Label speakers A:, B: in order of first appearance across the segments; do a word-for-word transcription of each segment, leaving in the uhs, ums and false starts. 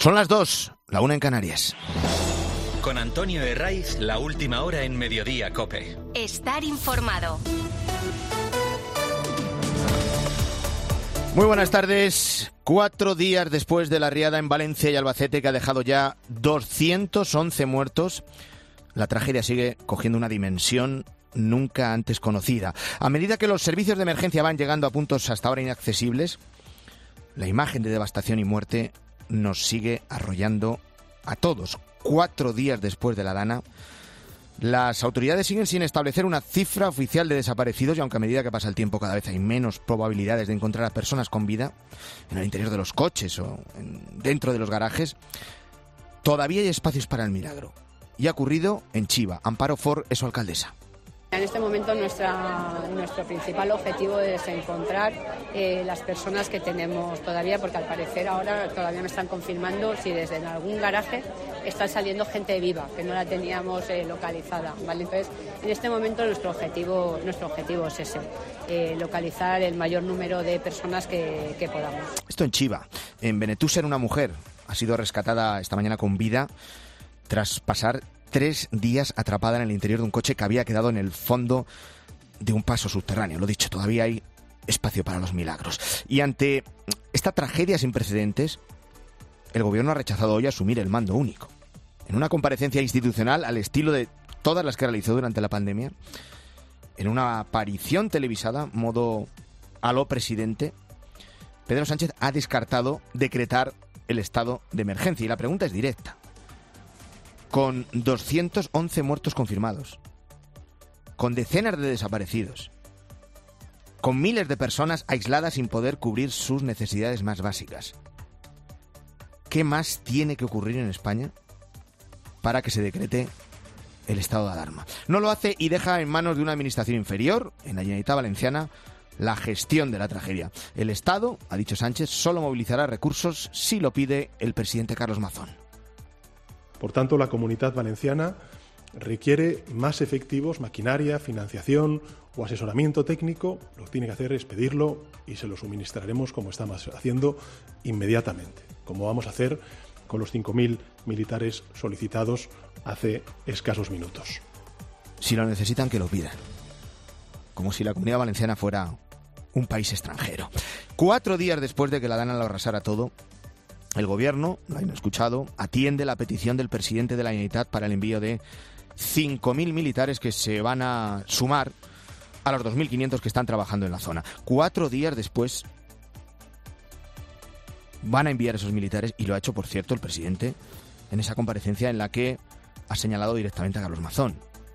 A: Son las dos, la una en Canarias.
B: Con Antonio Herraiz, la última hora en Mediodía COPE.
C: Estar informado.
A: Muy buenas tardes. Cuatro días después de la riada en Valencia y Albacete, que ha dejado ya doscientos once muertos, la tragedia sigue cogiendo una dimensión nunca antes conocida. A medida que los servicios de emergencia van llegando a puntos hasta ahora inaccesibles, la imagen de devastación y muerte nos sigue arrollando a todos. Cuatro días después de la dana, las autoridades siguen sin establecer una cifra oficial de desaparecidos, y aunque a medida que pasa el tiempo cada vez hay menos probabilidades de encontrar a personas con vida en el interior de los coches o en, dentro de los garajes, todavía hay espacios para el milagro. Y ha ocurrido en Chiva. Amparo Ford es su alcaldesa.
D: En este momento nuestra, nuestro principal objetivo es encontrar eh, las personas que tenemos todavía, porque al parecer ahora todavía me están confirmando si desde en algún garaje está saliendo gente viva, que no la teníamos eh, localizada, ¿vale? Entonces, en este momento nuestro objetivo, nuestro objetivo es ese, eh, localizar el mayor número de personas que, que podamos.
A: Esto en Chiva. En Benetúser, una mujer ha sido rescatada esta mañana con vida tras pasar tres días atrapada en el interior de un coche que había quedado en el fondo de un paso subterráneo. Lo dicho, todavía hay espacio para los milagros. Y ante esta tragedia sin precedentes, el gobierno ha rechazado hoy asumir el mando único. En una comparecencia institucional al estilo de todas las que realizó durante la pandemia, en una aparición televisada, modo a lo presidente, Pedro Sánchez ha descartado decretar el estado de emergencia. Y la pregunta es directa. Con doscientos once muertos confirmados, con decenas de desaparecidos, con miles de personas aisladas sin poder cubrir sus necesidades más básicas, ¿qué más tiene que ocurrir en España para que se decrete el estado de alarma? No lo hace y deja en manos de una administración inferior, en la Generalitat Valenciana, la gestión de la tragedia. El Estado, ha dicho Sánchez, solo movilizará recursos si lo pide el presidente Carlos Mazón.
E: Por tanto, la Comunitat Valenciana requiere más efectivos, maquinaria, financiación o asesoramiento técnico. Lo que tiene que hacer es pedirlo y se lo suministraremos, como estamos haciendo, inmediatamente, como vamos a hacer con los cinco mil militares solicitados hace escasos minutos.
A: Si lo necesitan, que lo pidan. Como si la Comunidad Valenciana fuera un país extranjero. Cuatro días después de que la dana lo arrasara todo, el gobierno, lo han escuchado, atiende la petición del presidente de la Generalitat para el envío de cinco mil militares que se van a sumar a los dos mil quinientos que están trabajando en la zona. Cuatro días después van a enviar esos militares, y lo ha hecho, por cierto, el presidente en esa comparecencia en la que ha señalado directamente a Carlos Mazón,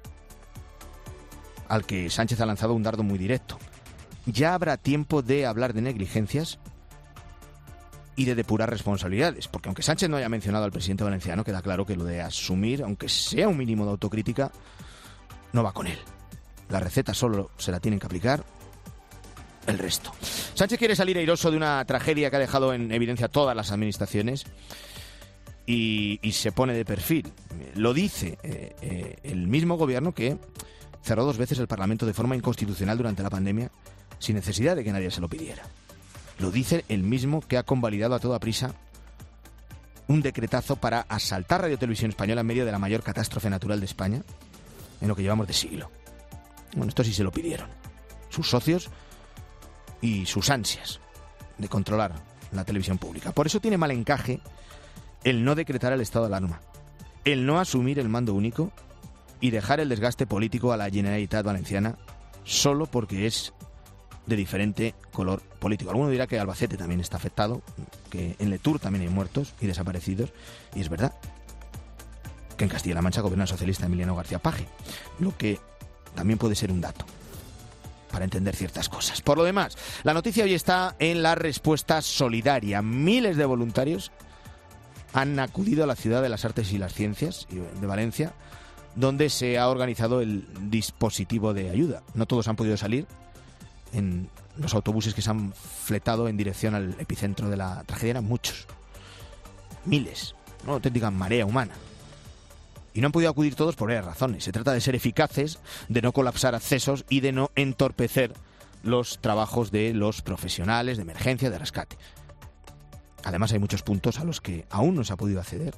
A: al que Sánchez ha lanzado un dardo muy directo. Ya habrá tiempo de hablar de negligencias y de depurar responsabilidades, porque aunque Sánchez no haya mencionado al presidente valenciano, queda claro que lo de asumir, aunque sea un mínimo de autocrítica, no va con él. La receta solo se la tienen que aplicar el resto. Sánchez quiere salir airoso de una tragedia que ha dejado en evidencia todas las administraciones y, y se pone de perfil. Lo dice eh, eh, el mismo gobierno que cerró dos veces el Parlamento de forma inconstitucional durante la pandemia sin necesidad de que nadie se lo pidiera. Lo dice el mismo que ha convalidado a toda prisa un decretazo para asaltar Radio Televisión Española en medio de la mayor catástrofe natural de España en lo que llevamos de siglo. Bueno, esto sí se lo pidieron sus socios y sus ansias de controlar la televisión pública. Por eso tiene mal encaje el no decretar el estado de alarma, el no asumir el mando único y dejar el desgaste político a la Generalitat Valenciana solo porque es de diferente color político. Alguno dirá que Albacete también está afectado, que en Letur también hay muertos y desaparecidos, y es verdad que en Castilla-La Mancha gobierna el socialista Emiliano García Paje, lo que también puede ser un dato para entender ciertas cosas. Por lo demás, la noticia hoy está en la respuesta solidaria. Miles de voluntarios han acudido a la Ciudad de las Artes y las Ciencias de Valencia, donde se ha organizado el dispositivo de ayuda. No todos han podido salir en los autobuses que se han fletado en dirección al epicentro de la tragedia. Eran muchos, miles, una auténtica marea humana. Y no han podido acudir todos por varias razones. Se trata de ser eficaces, de no colapsar accesos y de no entorpecer los trabajos de los profesionales de emergencia, de rescate. Además hay muchos puntos a los que aún no se ha podido acceder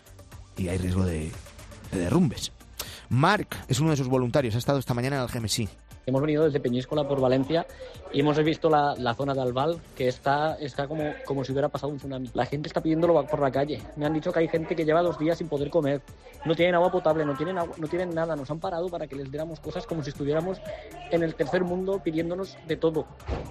A: y hay riesgo de, de derrumbes. Marc es uno de sus voluntarios, ha estado esta mañana en Algemesí.
C: Hemos venido desde Peñíscola por Valencia y hemos visto la, la zona de Albal, que está, está como, como si hubiera pasado un tsunami. La gente está pidiéndolo por la calle. Me han dicho que hay gente que lleva dos días sin poder comer. No tienen agua potable, no tienen, agua, no tienen nada. Nos han parado para que les diéramos cosas como si estuviéramos en el tercer mundo pidiéndonos de todo.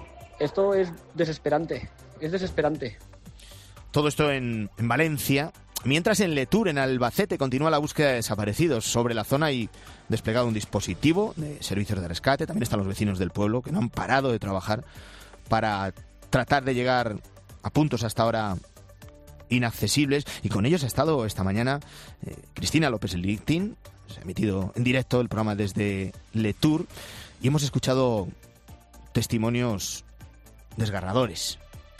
C: Esto es desesperante, es desesperante.
A: Todo esto en, en Valencia. Mientras en Letur, en Albacete, continúa la búsqueda de desaparecidos. Sobre la zona hay desplegado un dispositivo de servicios de rescate. También están los vecinos del pueblo que no han parado de trabajar para tratar de llegar a puntos hasta ahora inaccesibles. Y con ellos ha estado esta mañana eh, Cristina López Lichtin. Se ha emitido en directo el programa desde Letur y hemos escuchado testimonios desgarradores,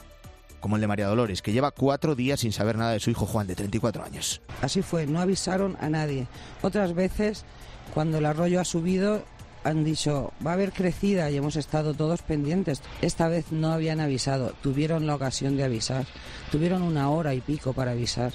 A: como el de María Dolores, que lleva cuatro días sin saber nada de su hijo Juan, de treinta y cuatro años.
F: Así fue, no avisaron a nadie. Otras veces, cuando el arroyo ha subido, han dicho, va a haber crecida, y hemos estado todos pendientes. Esta vez no habían avisado, tuvieron la ocasión de avisar. Tuvieron una hora y pico para avisar.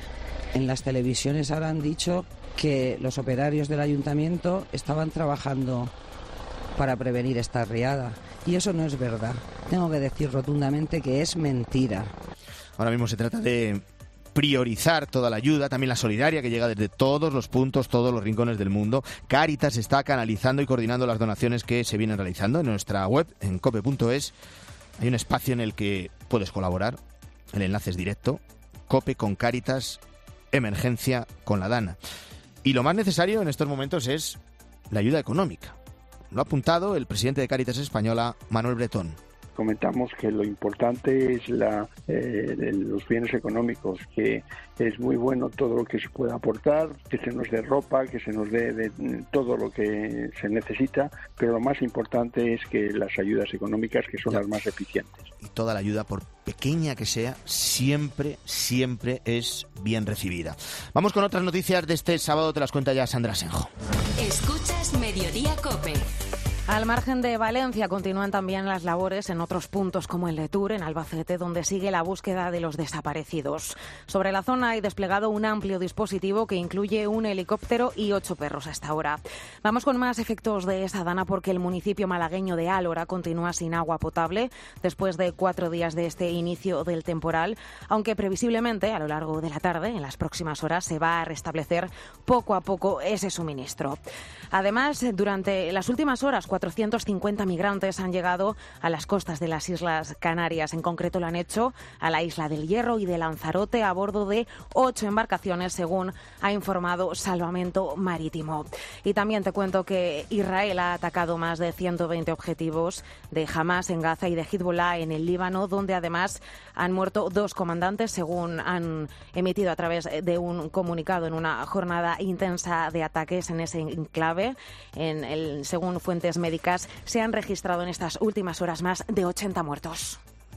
F: En las televisiones ahora han dicho que los operarios del ayuntamiento estaban trabajando para prevenir esta riada. Y eso no es verdad. Tengo que decir rotundamente que es mentira.
A: Ahora mismo se trata de priorizar toda la ayuda, también la solidaria que llega desde todos los puntos, todos los rincones del mundo. Cáritas está canalizando y coordinando las donaciones que se vienen realizando. En nuestra web, en cope punto es, hay un espacio en el que puedes colaborar. El enlace es directo. Cope con Cáritas, emergencia con la Dana. Y lo más necesario en estos momentos es la ayuda económica. Lo ha apuntado el presidente de Cáritas Española, Manuel Bretón.
G: Comentamos que lo importante es la, eh, los bienes económicos, que es muy bueno todo lo que se pueda aportar, que se nos dé ropa, que se nos dé de todo lo que se necesita, pero lo más importante es que las ayudas económicas, que son ya. las más eficientes.
A: Y toda la ayuda, por pequeña que sea, siempre, siempre es bien recibida. Vamos con otras noticias de este sábado, te las cuenta ya Sandra Senjo.
H: Escuchas Mediodía COPE.
I: Al margen de Valencia continúan también las labores en otros puntos como en Letur, en Albacete, donde sigue la búsqueda de los desaparecidos. Sobre la zona hay desplegado un amplio dispositivo que incluye un helicóptero y ocho perros hasta ahora. Vamos con más efectos de esa dana porque el municipio malagueño de Álora continúa sin agua potable después de cuatro días de este inicio del temporal, aunque previsiblemente a lo largo de la tarde, en las próximas horas, se va a restablecer poco a poco ese suministro. Además, durante las últimas horas, cuatrocientos cincuenta migrantes han llegado a las costas de las Islas Canarias. En concreto lo han hecho a la Isla del Hierro y de Lanzarote a bordo de ocho embarcaciones, según ha informado Salvamento Marítimo. Y también te cuento que Israel ha atacado más de ciento veinte objetivos de Hamas en Gaza y de Hezbollah en el Líbano, donde además han muerto dos comandantes, según han emitido a través de un comunicado en una jornada intensa de ataques en ese enclave. En el, según fuentes médicas, se han registrado en estas últimas horas más de ochenta muertos.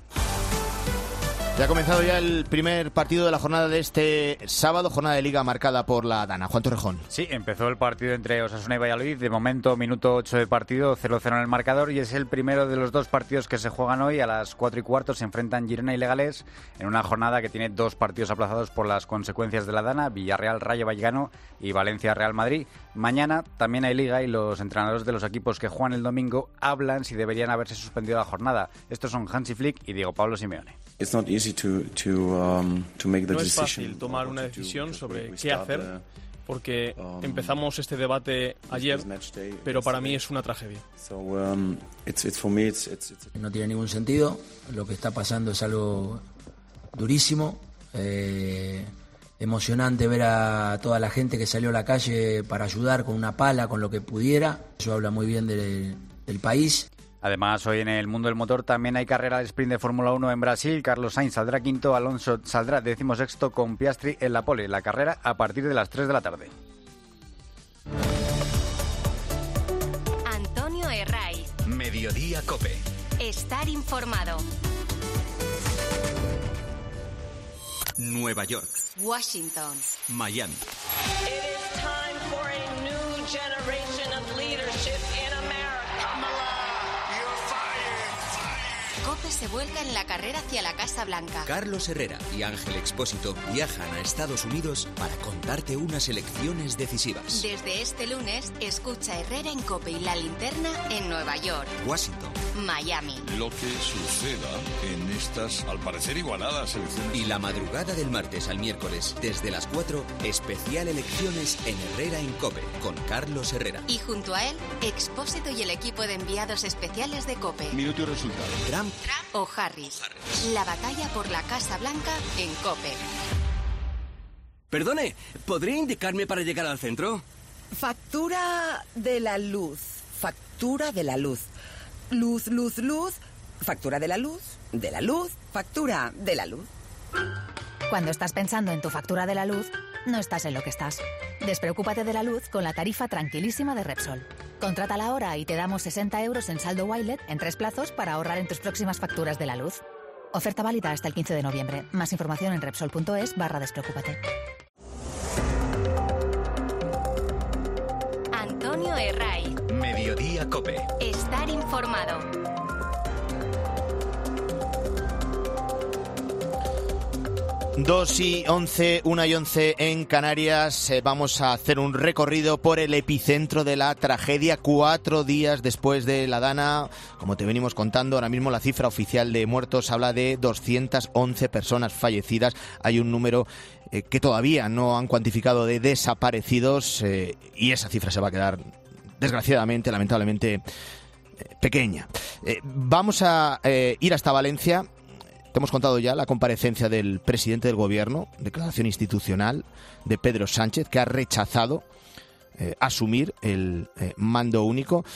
A: Ya ha comenzado ya el primer partido de la jornada de este sábado, jornada de Liga marcada por la Dana. Juan Torrejón.
J: Sí, empezó el partido entre Osasuna y Valladolid. De momento, minuto ocho de partido, cero cero en el marcador. Y es el primero de los dos partidos que se juegan hoy. A las cuatro y cuarto se enfrentan Girona y Leganés en una jornada que tiene dos partidos aplazados por las consecuencias de la Dana: Villarreal Rayo Vallecano y Valencia Real Madrid. Mañana también hay Liga y los entrenadores de los equipos que juegan el domingo hablan si deberían haberse suspendido la jornada. Estos son Hansi Flick y Diego Pablo Simeone.
K: It's not easy to, to, um, to make the
L: no es fácil tomar una decisión sobre qué hacer, porque empezamos este debate ayer, pero para mí es una tragedia.
M: No tiene ningún sentido, lo que está pasando es algo durísimo, eh, emocionante ver a toda la gente que salió a la calle para ayudar con una pala, con lo que pudiera. Eso habla muy bien de, del país.
J: Además, hoy en el mundo del motor también hay carrera de sprint de Fórmula uno en Brasil. Carlos Sainz saldrá quinto, Alonso saldrá decimosexto con Piastri en la pole. La carrera a partir de las tres de la tarde.
H: Antonio Herraiz.
B: Mediodía COPE.
H: Estar informado.
B: Nueva York.
H: Washington.
B: Miami.
N: It is time for a new generation of leadership in America.
H: COPE se vuelca en la carrera hacia la Casa Blanca.
O: Carlos Herrera y Ángel Expósito viajan a Estados Unidos para contarte unas elecciones decisivas.
H: Desde este lunes, escucha Herrera en COPE y La Linterna en Nueva York,
O: Washington,
H: Miami.
P: Lo que suceda en estas, al parecer, igualadas elecciones.
O: Y la madrugada del martes al miércoles, desde las cuatro, especial elecciones en Herrera en COPE, con Carlos Herrera.
H: Y junto a él, Expósito y el equipo de enviados especiales de COPE.
P: Minuto y resultado.
O: Trump,
H: Trump o Harris. Harris. La batalla por la Casa Blanca en COPE.
Q: Perdone, ¿podría indicarme para llegar al centro?
R: Factura de la luz. Factura de la luz. Luz, luz, luz. Factura de la luz. De la luz. Factura de la luz.
S: Cuando estás pensando en tu factura de la luz, no estás en lo que estás. Despreocúpate de la luz con la tarifa tranquilísima de Repsol. Contrátala ahora y te damos sesenta euros en saldo Wilet en tres plazos para ahorrar en tus próximas facturas de la luz. Oferta válida hasta el quince de noviembre. Más información en repsol.es barra despreocúpate.
H: Antonio Herraiz.
B: Mediodía COPE.
H: Estar informado.
A: Dos y once, una y once en Canarias. Eh, vamos a hacer un recorrido por el epicentro de la tragedia. Cuatro días después de la Dana, como te venimos contando, ahora mismo la cifra oficial de muertos habla de doscientas once personas fallecidas. Hay un número eh, que todavía no han cuantificado de desaparecidos eh, y esa cifra se va a quedar, desgraciadamente, lamentablemente, eh, pequeña. Eh, vamos a eh, ir hasta Valencia. Te hemos contado ya la comparecencia del presidente del Gobierno, declaración institucional de Pedro Sánchez, que ha rechazado eh, asumir el eh, mando único.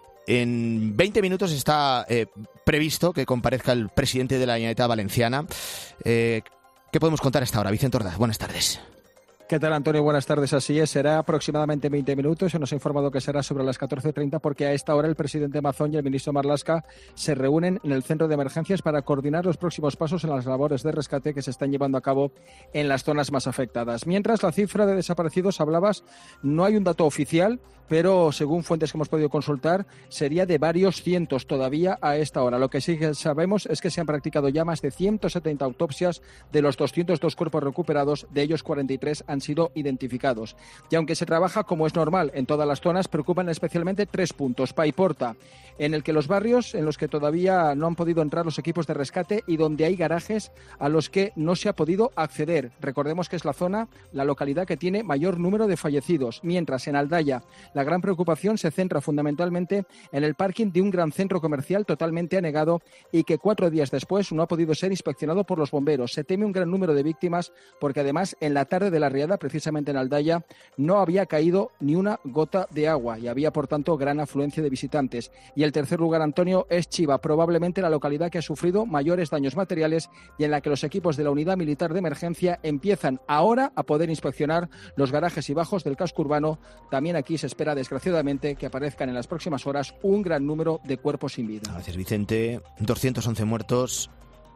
A: En veinte minutos está eh, previsto que comparezca el presidente de la Generalitat Valenciana. Eh, ¿Qué podemos contar a esta hora? Vicente Ordaz, buenas tardes.
T: ¿Qué tal, Antonio? Buenas tardes. Así es, será aproximadamente veinte minutos. Se nos ha informado que será sobre las catorce treinta porque a esta hora el presidente Mazón y el ministro Marlaska se reúnen en el centro de emergencias para coordinar los próximos pasos en las labores de rescate que se están llevando a cabo en las zonas más afectadas. Mientras, la cifra de desaparecidos, hablabas, no hay un dato oficial, pero según fuentes que hemos podido consultar, sería de varios cientos todavía a esta hora. Lo que sí que sabemos es que se han practicado ya más de ciento setenta autopsias de los doscientos dos cuerpos recuperados, de ellos cuarenta y tres han sido identificados. Y aunque se trabaja como es normal en todas las zonas, preocupan especialmente tres puntos. Paiporta, en el que los barrios en los que todavía no han podido entrar los equipos de rescate y donde hay garajes a los que no se ha podido acceder. Recordemos que es la zona, la localidad que tiene mayor número de fallecidos. Mientras, en Aldaya, la gran preocupación se centra fundamentalmente en el parking de un gran centro comercial totalmente anegado y que cuatro días después no ha podido ser inspeccionado por los bomberos. Se teme un gran número de víctimas porque además en la tarde de la riada, precisamente en Aldaya, no había caído ni una gota de agua y había por tanto gran afluencia de visitantes. Y el tercer lugar, Antonio, es Chiva, probablemente la localidad que ha sufrido mayores daños materiales y en la que los equipos de la Unidad Militar de Emergencia empiezan ahora a poder inspeccionar los garajes y bajos del casco urbano. También aquí se espera, desgraciadamente, que aparezcan en las próximas horas un gran número de cuerpos sin vida.
A: Gracias, Vicente. doscientos once muertos,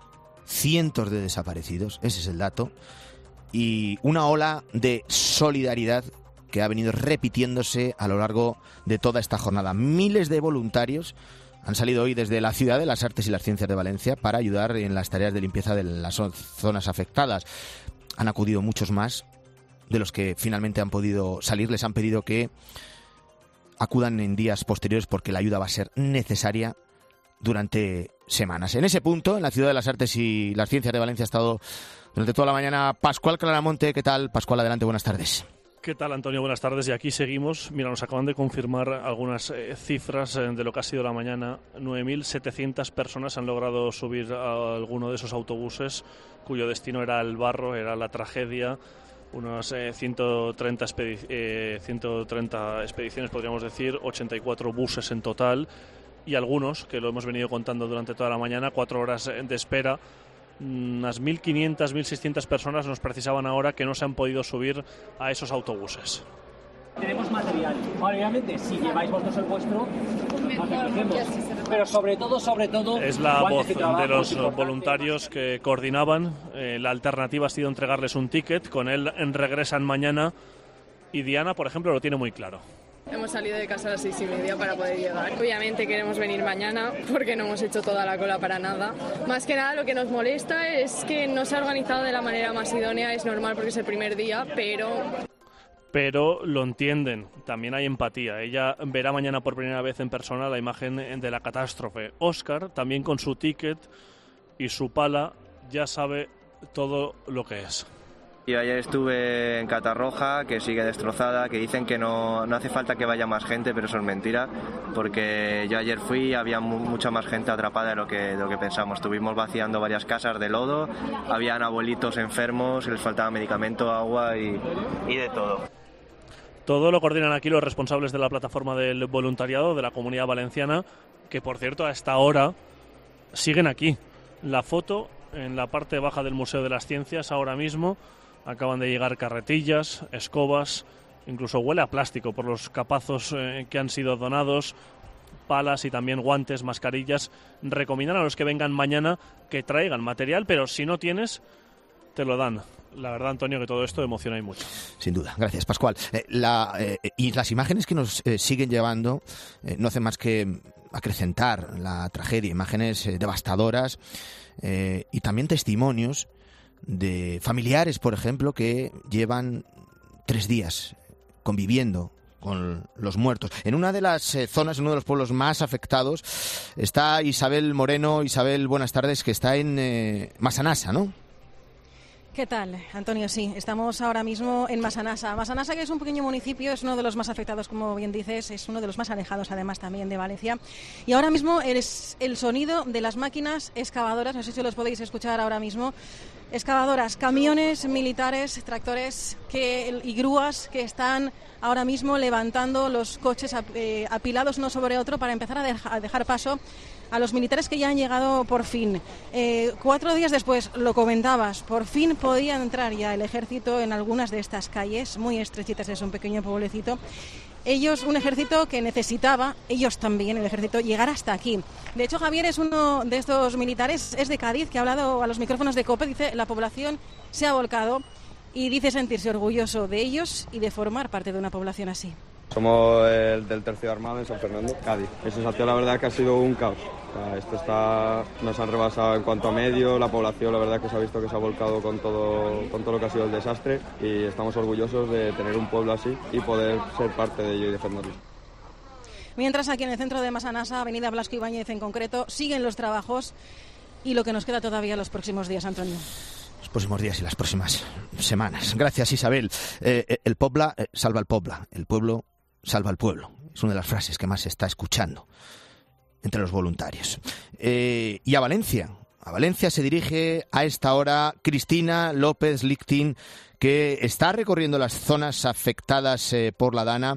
A: cientos de desaparecidos, ese es el dato, y una ola de solidaridad que ha venido repitiéndose a lo largo de toda esta jornada. Miles de voluntarios han salido hoy desde la Ciudad de las Artes y las Ciencias de Valencia para ayudar en las tareas de limpieza de las zonas afectadas. Han acudido muchos más de los que finalmente han podido salir. Les han pedido que acudan en días posteriores porque la ayuda va a ser necesaria durante semanas. En ese punto, en la Ciudad de las Artes y las Ciencias de Valencia, ha estado durante toda la mañana Pascual Claramonte. ¿Qué tal, Pascual? Adelante, buenas tardes.
U: ¿Qué tal, Antonio? Buenas tardes. Y aquí seguimos. Mira, nos acaban de confirmar algunas eh, cifras eh, de lo que ha sido la mañana. nueve mil setecientas personas han logrado subir a alguno de esos autobuses cuyo destino era el barro, era la tragedia. Unas eh, ciento treinta, expedi- eh, ciento treinta expediciones, podríamos decir, ochenta y cuatro buses en total. Y algunos, que lo hemos venido contando durante toda la mañana, cuatro horas de espera. Unas mil quinientas, mil seiscientas personas nos precisaban ahora que no se han podido subir a esos autobuses.
V: Tenemos material. Obviamente, si lleváis vosotros el vuestro, pero sobre todo, sobre todo...
U: Es la voz
V: trabajo,
U: de los voluntarios que coordinaban. Eh, la alternativa ha sido entregarles un ticket. Con él regresan mañana. Y Diana, por ejemplo, lo tiene muy claro.
D: Hemos salido de casa a las seis y media para poder llegar. Obviamente queremos venir mañana porque no hemos hecho toda la cola para nada. Más que nada lo que nos molesta es que no se ha organizado de la manera más idónea. Es normal porque es el primer día, pero...
U: Pero lo entienden, también hay empatía. Ella verá mañana por primera vez en persona la imagen de la catástrofe. Óscar, también con su ticket y su pala, ya sabe todo lo que es.
E: Yo ayer estuve en Catarroja, que sigue destrozada, que dicen que no, no hace falta que vaya más gente, pero eso es mentira, porque yo ayer fui y había mu- mucha más gente atrapada de lo que, de lo que pensamos. Estuvimos vaciando varias casas de lodo, habían abuelitos enfermos, les faltaba medicamento, agua y, y de todo.
U: Todo lo coordinan aquí los responsables de la plataforma del voluntariado de la Comunidad Valenciana, que por cierto a esta hora siguen aquí. La foto en la parte baja del Museo de las Ciencias ahora mismo. Acaban de llegar carretillas, escobas, incluso huele a plástico por los capazos eh, que han sido donados, palas y también guantes, mascarillas. Recomiendan a los que vengan mañana que traigan material, pero si no tienes, te lo dan. La verdad, Antonio, que todo esto emociona y mucho.
A: Sin duda. Gracias, Pascual. Eh, la, eh, y las imágenes que nos eh, siguen llevando eh, no hacen más que acrecentar la tragedia. Imágenes eh, devastadoras eh, y también testimonios de familiares, por ejemplo, que llevan tres días conviviendo con los muertos. En una de las eh, zonas, en uno de los pueblos más afectados, está Isabel Moreno. Isabel, buenas tardes, que está en eh, Massanassa, ¿no?
W: ¿Qué tal, Antonio? Sí, estamos ahora mismo en Massanassa. Massanassa, que es un pequeño municipio, es uno de los más afectados, como bien dices, es uno de los más alejados, además, también de Valencia. Y ahora mismo es el sonido de las máquinas excavadoras, no sé si los podéis escuchar ahora mismo, excavadoras, camiones militares, tractores que, y grúas que están ahora mismo levantando los coches eh, apilados uno sobre otro para empezar a, deja, a dejar paso a los militares que ya han llegado por fin. Eh, cuatro días después, lo comentabas, por fin podía entrar ya el ejército en algunas de estas calles, muy estrechitas, es un pequeño pueblecito. Ellos, un ejército que necesitaba, ellos también, el ejército, llegar hasta aquí. De hecho, Javier es uno de estos militares, es de Cádiz, que ha hablado a los micrófonos de COPE, dice, la población se ha volcado y dice sentirse orgulloso de ellos y de formar parte de una población así.
X: Somos el del Tercio Armado en San Fernando, Cádiz. La sensación, la verdad, que ha sido un caos. O sea, esto está, nos han rebasado en cuanto a medio, la población, la verdad, que se ha visto que se ha volcado con todo, con todo lo que ha sido el desastre y estamos orgullosos de tener un pueblo así y poder ser parte de ello y defenderlo.
W: Mientras aquí en el centro de Massanassa, avenida Blasco Ibáñez en concreto, siguen los trabajos y lo que nos queda todavía los próximos días, Antonio.
A: Los próximos días y las próximas semanas. Gracias, Isabel. Eh, el Pobla eh, salva al Pobla, el pueblo salva al pueblo. Es una de las frases que más se está escuchando entre los voluntarios. Eh, y a Valencia. A Valencia se dirige a esta hora Cristina López Lichtin, que está recorriendo las zonas afectadas eh, por la Dana.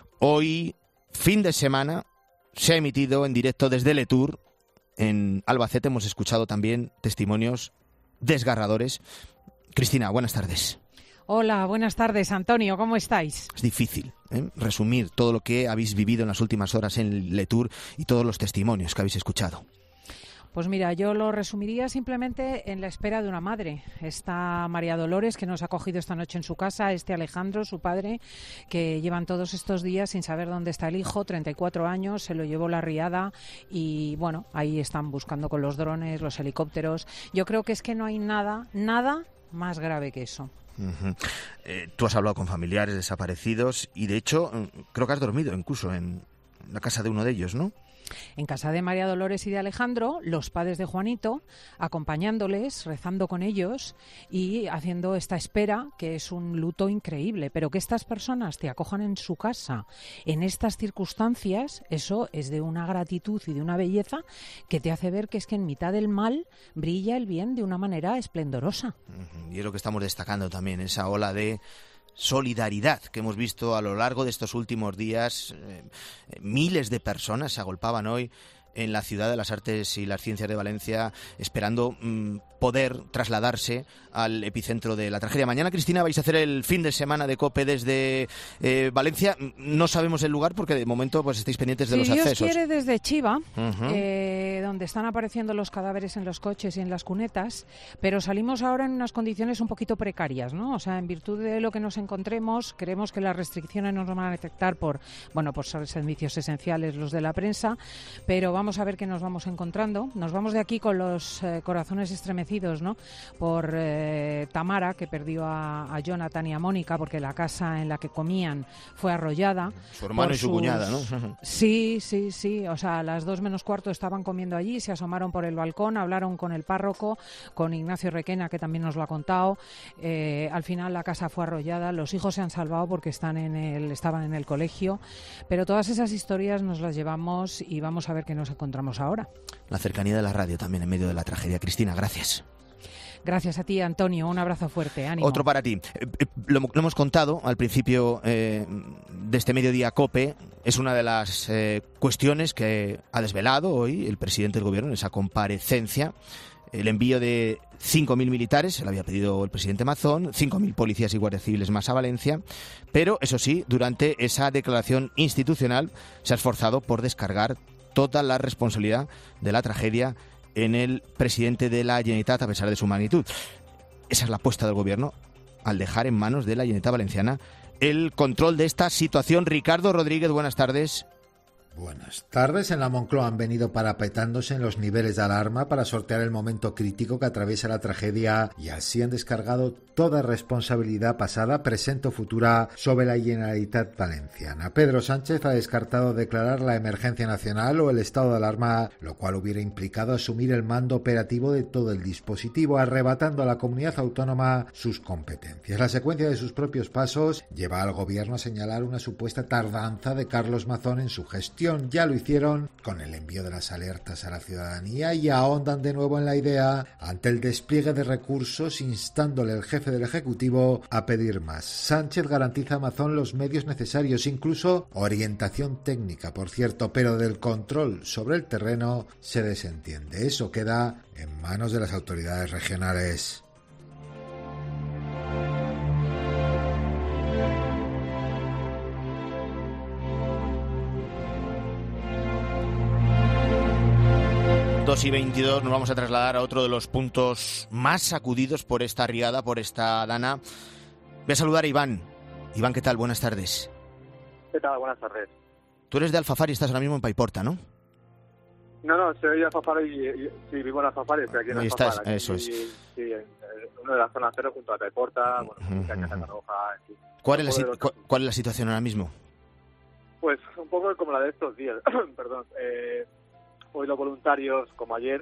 A: Hoy, fin de semana, se ha emitido en directo desde Letur. En Albacete hemos escuchado también testimonios desgarradores. Cristina, buenas tardes.
Y: Hola, buenas tardes, Antonio, ¿cómo estáis?
A: Es difícil ¿eh? resumir todo lo que habéis vivido en las últimas horas en Letur y todos los testimonios que habéis escuchado.
Y: Pues mira, yo lo resumiría simplemente en la espera de una madre. Está María Dolores, que nos ha acogido esta noche en su casa, este Alejandro, su padre, que llevan todos estos días sin saber dónde está el hijo, treinta y cuatro años, se lo llevó la riada y bueno, ahí están buscando con los drones, los helicópteros. Yo creo que es que no hay nada, nada más grave que eso.
A: Uh-huh. Eh, tú has hablado con familiares desaparecidos y de hecho creo que has dormido incluso en la casa de uno de ellos, ¿no?
Y: En casa de María Dolores y de Alejandro, los padres de Juanito, acompañándoles, rezando con ellos y haciendo esta espera, que es un luto increíble. Pero que estas personas te acojan en su casa en estas circunstancias, eso es de una gratitud y de una belleza que te hace ver que es que en mitad del mal brilla el bien de una manera esplendorosa.
A: Uh-huh. Y es lo que estamos destacando también, esa ola de solidaridad que hemos visto a lo largo de estos últimos días. Eh, miles de personas se agolpaban hoy en la Ciudad de las Artes y las Ciencias de Valencia, esperando mmm, poder trasladarse al epicentro de la tragedia. Mañana, Cristina, vais a hacer el fin de semana de COPE desde eh, Valencia. No sabemos el lugar porque de momento pues estáis pendientes de
Y: si
A: los
Y: Dios
A: accesos.
Y: Quiere, desde Chiva,
A: uh-huh.
Y: eh, donde están apareciendo los cadáveres en los coches y en las cunetas, pero salimos ahora en unas condiciones un poquito precarias, ¿no? O sea, en virtud de lo que nos encontremos, creemos que las restricciones nos van a afectar por, bueno, por ser servicios esenciales los de la prensa, pero vamos a ver qué nos vamos encontrando. Nos vamos de aquí con los eh, corazones estremecidos, ¿no? Por eh, Tamara, que perdió a, a Jonathan y a Mónica, porque la casa en la que comían fue arrollada.
A: Su hermano y su
Y: sus...
A: cuñada, ¿no?
Y: Sí, sí, sí. O sea, a las dos menos cuarto estaban comiendo allí, se asomaron por el balcón, hablaron con el párroco, con Ignacio Requena, que también nos lo ha contado. Eh, al final la casa fue arrollada, los hijos se han salvado porque están en el, estaban en el colegio, pero todas esas historias nos las llevamos y vamos a ver qué nos encontramos ahora.
A: La cercanía de la radio también en medio de la tragedia. Cristina, gracias.
Y: Gracias a ti, Antonio. Un abrazo fuerte. Ánimo.
A: Otro para ti. Eh, eh, lo, lo hemos contado al principio eh, de este mediodía COPE. Es una de las eh, cuestiones que ha desvelado hoy el presidente del Gobierno en esa comparecencia. El envío de cinco mil militares, se lo había pedido el presidente Mazón, cinco mil policías y guardias civiles más a Valencia, pero eso sí, durante esa declaración institucional se ha esforzado por descargar toda la responsabilidad de la tragedia en el presidente de la Generalitat, a pesar de su magnitud. Esa es la apuesta del Gobierno, al dejar en manos de la Generalitat Valenciana el control de esta situación. Ricardo Rodríguez, buenas tardes.
C: Buenas tardes. En la Moncloa han venido parapetándose en los niveles de alarma para sortear el momento crítico que atraviesa la tragedia y así han descargado toda responsabilidad pasada, presente o futura sobre la Generalitat Valenciana. Pedro Sánchez ha descartado declarar la emergencia nacional o el estado de alarma, lo cual hubiera implicado asumir el mando operativo de todo el dispositivo, arrebatando a la comunidad autónoma sus competencias. La secuencia de sus propios pasos lleva al Gobierno a señalar una supuesta tardanza de Carlos Mazón en su gestión. Ya lo hicieron con el envío de las alertas a la ciudadanía y ahondan de nuevo en la idea ante el despliegue de recursos, instándole al jefe del Ejecutivo a pedir más. Sánchez garantiza a Mazón los medios necesarios, incluso orientación técnica, por cierto, pero del control sobre el terreno se desentiende. Eso queda en manos de las autoridades regionales.
A: dos y veintidós, nos vamos a trasladar a otro de los puntos más sacudidos por esta riada, por esta dana. Voy a saludar a Iván. Iván, ¿qué tal? Buenas tardes.
F: ¿Qué tal? Buenas tardes.
A: Tú eres de Alfafar y estás ahora mismo en Paiporta, ¿no?
F: No, no, soy de Alfafar y, y sí, vivo en Alfafar y estoy aquí en
A: Ahí
F: Alfafar.
A: estás,
F: aquí,
A: eso es.
F: Sí, en uno de la zona cero junto a Paiporta, bueno, uh-huh. Catarroja, sí.
A: ¿Cuál, es la si- cu- ¿Cuál es la situación ahora mismo?
F: Pues un poco como la de estos días, perdón. Eh, hoy los voluntarios, como ayer,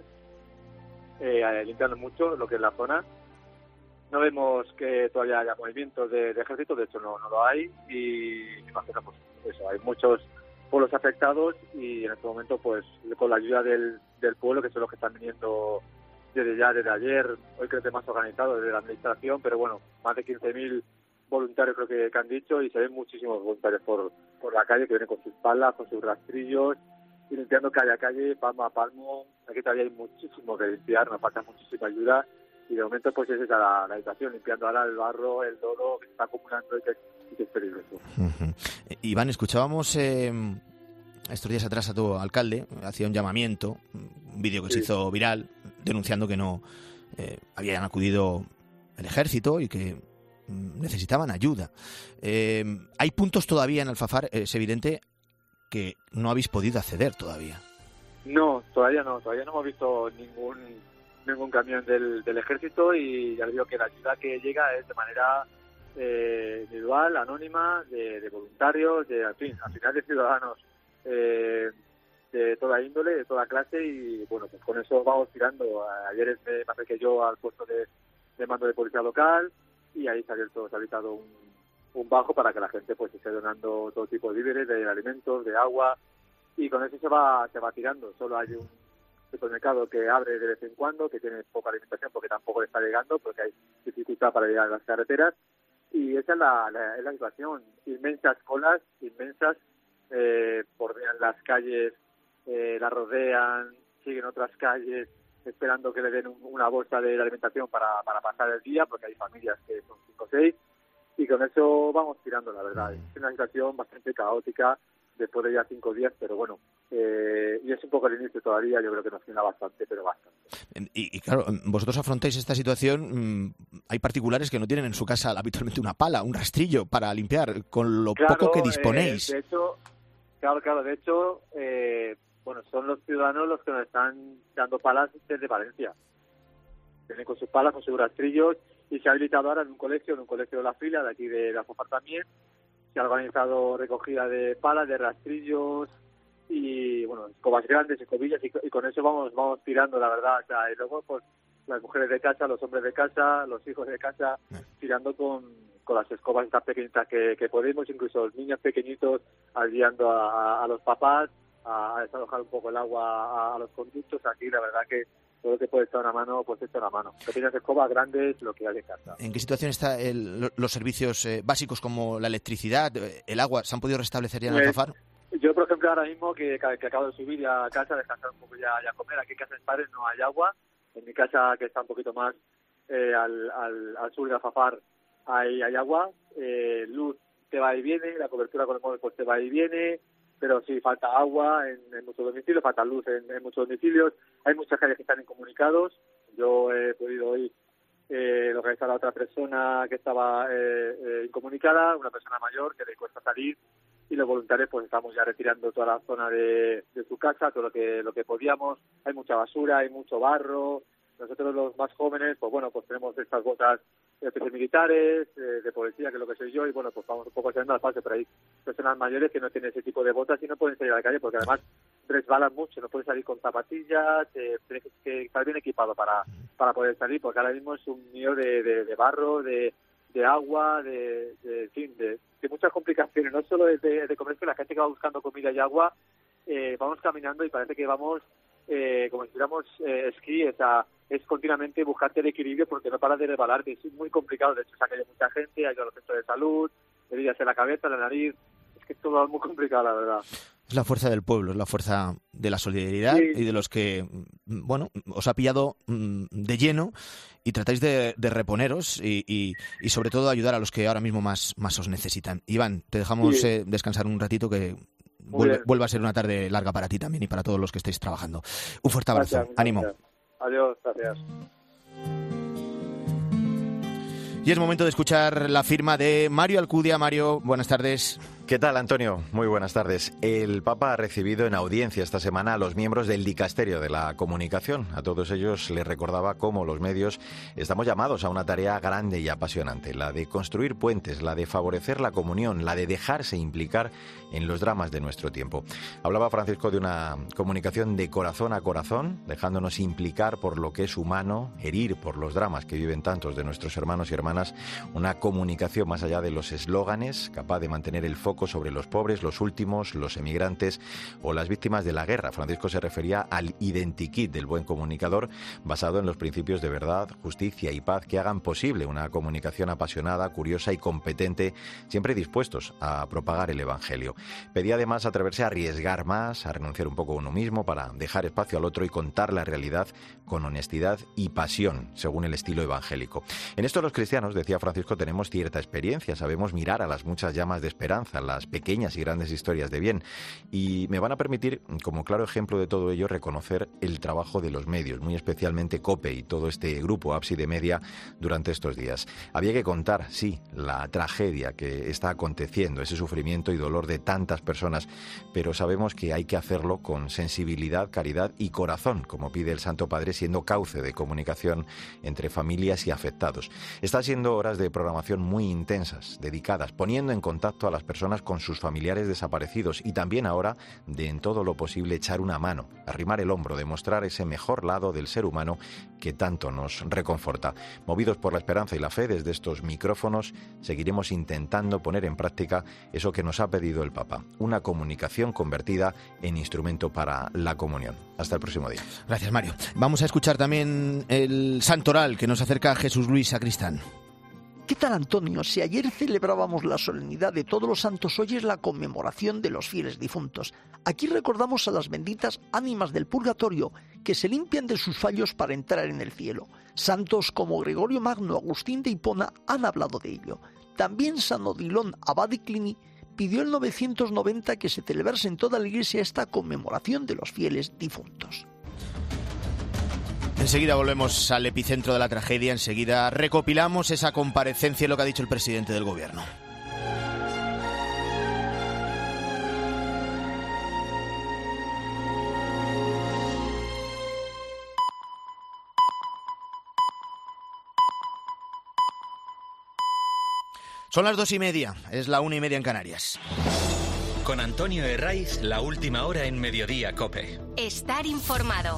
F: eh, limpiando mucho lo que es la zona. No vemos que todavía haya movimientos de, de ejército, de hecho no, no lo hay, y imagino pues eso, hay muchos pueblos afectados y en este momento pues con la ayuda del, del pueblo, que son los que están viniendo desde ya, desde ayer, hoy creo que más organizado desde la administración, pero bueno, más de quince mil voluntarios creo que, que han dicho, y se ven muchísimos voluntarios por, por la calle que vienen con sus palas, con sus rastrillos, y limpiando calle a calle, palmo a palmo. Aquí todavía hay muchísimo que limpiar, nos falta muchísima ayuda, y de momento pues es esa la, la situación, limpiando ahora el barro, el lodo que se está acumulando y que, y que es peligroso.
A: Uh-huh. Iván, escuchábamos eh, estos días atrás a tu alcalde, hacía un llamamiento, un vídeo que sí. se hizo viral, denunciando que no eh, habían acudido el ejército y que mm, necesitaban ayuda. Eh, hay puntos todavía en Alfafar, es evidente que no habéis podido acceder todavía.
F: No, todavía no, todavía no hemos visto ningún ningún camión del, del ejército, y ya le digo que la ayuda que llega es de manera eh, individual, anónima, de, de voluntarios, de, en fin, al final de ciudadanos eh, de toda índole, de toda clase, y bueno, pues con eso vamos tirando. Ayer me, me acerqué yo al puesto de, de mando de policía local y ahí se ha abierto, se ha habilitado un, un bajo para que la gente pues esté donando todo tipo de víveres, de alimentos, de agua, y con eso se va se va tirando. Solo hay un supermercado que abre de vez en cuando, que tiene poca alimentación porque tampoco le está llegando, porque hay dificultad para llegar a las carreteras, y esa es la, la, es la situación. Inmensas colas, inmensas, eh, bordean las calles eh, la rodean, siguen otras calles esperando que le den un, una bolsa de alimentación para, para pasar el día, porque hay familias que son cinco o seis, y con eso vamos tirando, la verdad. Es una situación bastante caótica después de ya cinco días, pero bueno, eh, y es un poco el inicio todavía, yo creo que nos queda bastante, pero bastante.
A: Y, y claro, vosotros afrontáis esta situación, mmm, hay particulares que no tienen en su casa habitualmente una pala, un rastrillo para limpiar, con lo
F: claro,
A: poco que disponéis.
F: Eh, de hecho, claro, claro, de hecho, eh, bueno, son los ciudadanos los que nos están dando palas desde Valencia. Vienen con sus palas, con sus rastrillos, y se ha habilitado ahora en un colegio, en un colegio de la fila, de aquí de la Fofar también, se ha organizado recogida de palas, de rastrillos y, bueno, escobas grandes, escobillas, y, y con eso vamos vamos tirando, la verdad. O sea, y luego, pues, las mujeres de casa, los hombres de casa, los hijos de casa, tirando con, con las escobas estas pequeñitas que, que podemos, incluso los niños pequeñitos guiando a, a los papás, a, a desalojar un poco el agua a, a los conductos. Aquí, la verdad que todo lo que puede estar a una mano, pues está a una mano. Pequeñas escobas, grandes, lo que hay en casa.
A: ¿En qué situación están los servicios eh, básicos como la electricidad, el agua? ¿Se han podido restablecer ya en
F: pues,
A: Alfafar?
F: Yo, por ejemplo, ahora mismo que, que acabo de subir ya a casa, descansar un poco ya, ya a comer, aquí en casa de mis padres no hay agua. En mi casa, que está un poquito más eh, al, al, al sur de Alfafar, hay, hay agua. Eh, luz te va y viene, la cobertura con el móvil pues te va y viene, pero sí falta agua en, en muchos domicilios, falta luz en, en muchos domicilios. Hay muchas calles que están incomunicados. Yo he podido hoy eh, localizar a otra persona que estaba eh, eh, incomunicada, una persona mayor que le cuesta salir, y los voluntarios pues estamos ya retirando toda la zona de, de su casa, todo lo que lo que podíamos. Hay mucha basura, hay mucho barro. Nosotros los más jóvenes, pues bueno, pues tenemos estas botas de militares, eh, de policía, que es lo que soy yo, y bueno, pues vamos un poco saliendo al paso, pero hay personas mayores que no tienen ese tipo de botas y no pueden salir a la calle porque además resbalan mucho, no pueden salir con zapatillas, eh, tienen que, que estar bien equipado para, para poder salir, porque ahora mismo es un mío de, de, de barro, de, de agua, de, de, en fin, de, de muchas complicaciones, no solo de, de, de comer, que la gente que va buscando comida y agua, eh, vamos caminando y parece que vamos eh, como si fuéramos eh, esquí, o sea, es continuamente buscarte el equilibrio porque no paras de resbalarte, es muy complicado. De hecho, se ha caído mucha gente, ha ido a los centros de salud, heridas en la cabeza, en la nariz, es que es todo muy complicado, la verdad.
A: Es la fuerza del pueblo, es la fuerza de la solidaridad, sí, y de los que, bueno, os ha pillado de lleno y tratáis de, de reponeros y, y, y sobre todo ayudar a los que ahora mismo más, más os necesitan. Iván, te dejamos sí. eh, descansar un ratito, que vuelve, vuelve a ser una tarde larga para ti también y para todos los que estáis trabajando. Un fuerte abrazo, gracias, ánimo.
F: Gracias. Adiós, gracias.
A: Y es momento de escuchar la firma de Mario Alcudia. Mario, buenas tardes.
G: ¿Qué tal, Antonio? Muy buenas tardes. El Papa ha recibido en audiencia esta semana a los miembros del Dicasterio de la Comunicación. A todos ellos les recordaba cómo los medios estamos llamados a una tarea grande y apasionante, la de construir puentes, la de favorecer la comunión, la de dejarse implicar en los dramas de nuestro tiempo. Hablaba Francisco de una comunicación de corazón a corazón, dejándonos implicar por lo que es humano, herir por los dramas que viven tantos de nuestros hermanos y hermanas, una comunicación más allá de los eslóganes, capaz de mantener el foco sobre los pobres, los últimos, los emigrantes o las víctimas de la guerra. Francisco se refería al identikit del buen comunicador, basado en los principios de verdad, justicia y paz que hagan posible una comunicación apasionada, curiosa y competente, siempre dispuestos a propagar el Evangelio. Pedía además atreverse a arriesgar más, a renunciar un poco a uno mismo para dejar espacio al otro y contar la realidad con honestidad y pasión, según el estilo evangélico. En esto los cristianos, decía Francisco, tenemos cierta experiencia, sabemos mirar a las muchas llamas de esperanza, las pequeñas y grandes historias de bien, y me van a permitir, como claro ejemplo de todo ello, reconocer el trabajo de los medios, muy especialmente COPE y todo este grupo Ábside Media durante estos días. Había que contar, sí, la tragedia que está aconteciendo, ese sufrimiento y dolor de tantas personas, pero sabemos que hay que hacerlo con sensibilidad, caridad y corazón, como pide el Santo Padre, siendo cauce de comunicación entre familias y afectados. Está siendo horas de programación muy intensas, dedicadas, poniendo en contacto a las personas con sus familiares desaparecidos y también ahora de en todo lo posible echar una mano, arrimar el hombro, demostrar ese mejor lado del ser humano que tanto nos reconforta. Movidos por la esperanza y la fe, desde estos micrófonos seguiremos intentando poner en práctica eso que nos ha pedido el Papa, una comunicación convertida en instrumento para la comunión. Hasta el próximo día.
A: Gracias, Mario. Vamos a escuchar también el santoral que nos acerca a Jesús Luis Sacristán.
I: ¿Qué tal, Antonio? Si ayer celebrábamos la solemnidad de Todos los Santos, hoy es la conmemoración de los fieles difuntos. Aquí recordamos a las benditas ánimas del purgatorio que se limpian de sus fallos para entrar en el cielo. Santos como Gregorio Magno, Agustín de Hipona han hablado de ello. También San Odilon Abad de Cluny pidió en novecientos noventa que se celebrase en toda la Iglesia esta conmemoración de los fieles difuntos.
A: Enseguida volvemos al epicentro de la tragedia, enseguida recopilamos esa comparecencia y lo que ha dicho el presidente del Gobierno. Son las dos y media, es la una y media en Canarias.
B: Con Antonio Herraiz, la última hora en Mediodía COPE.
H: Estar informado.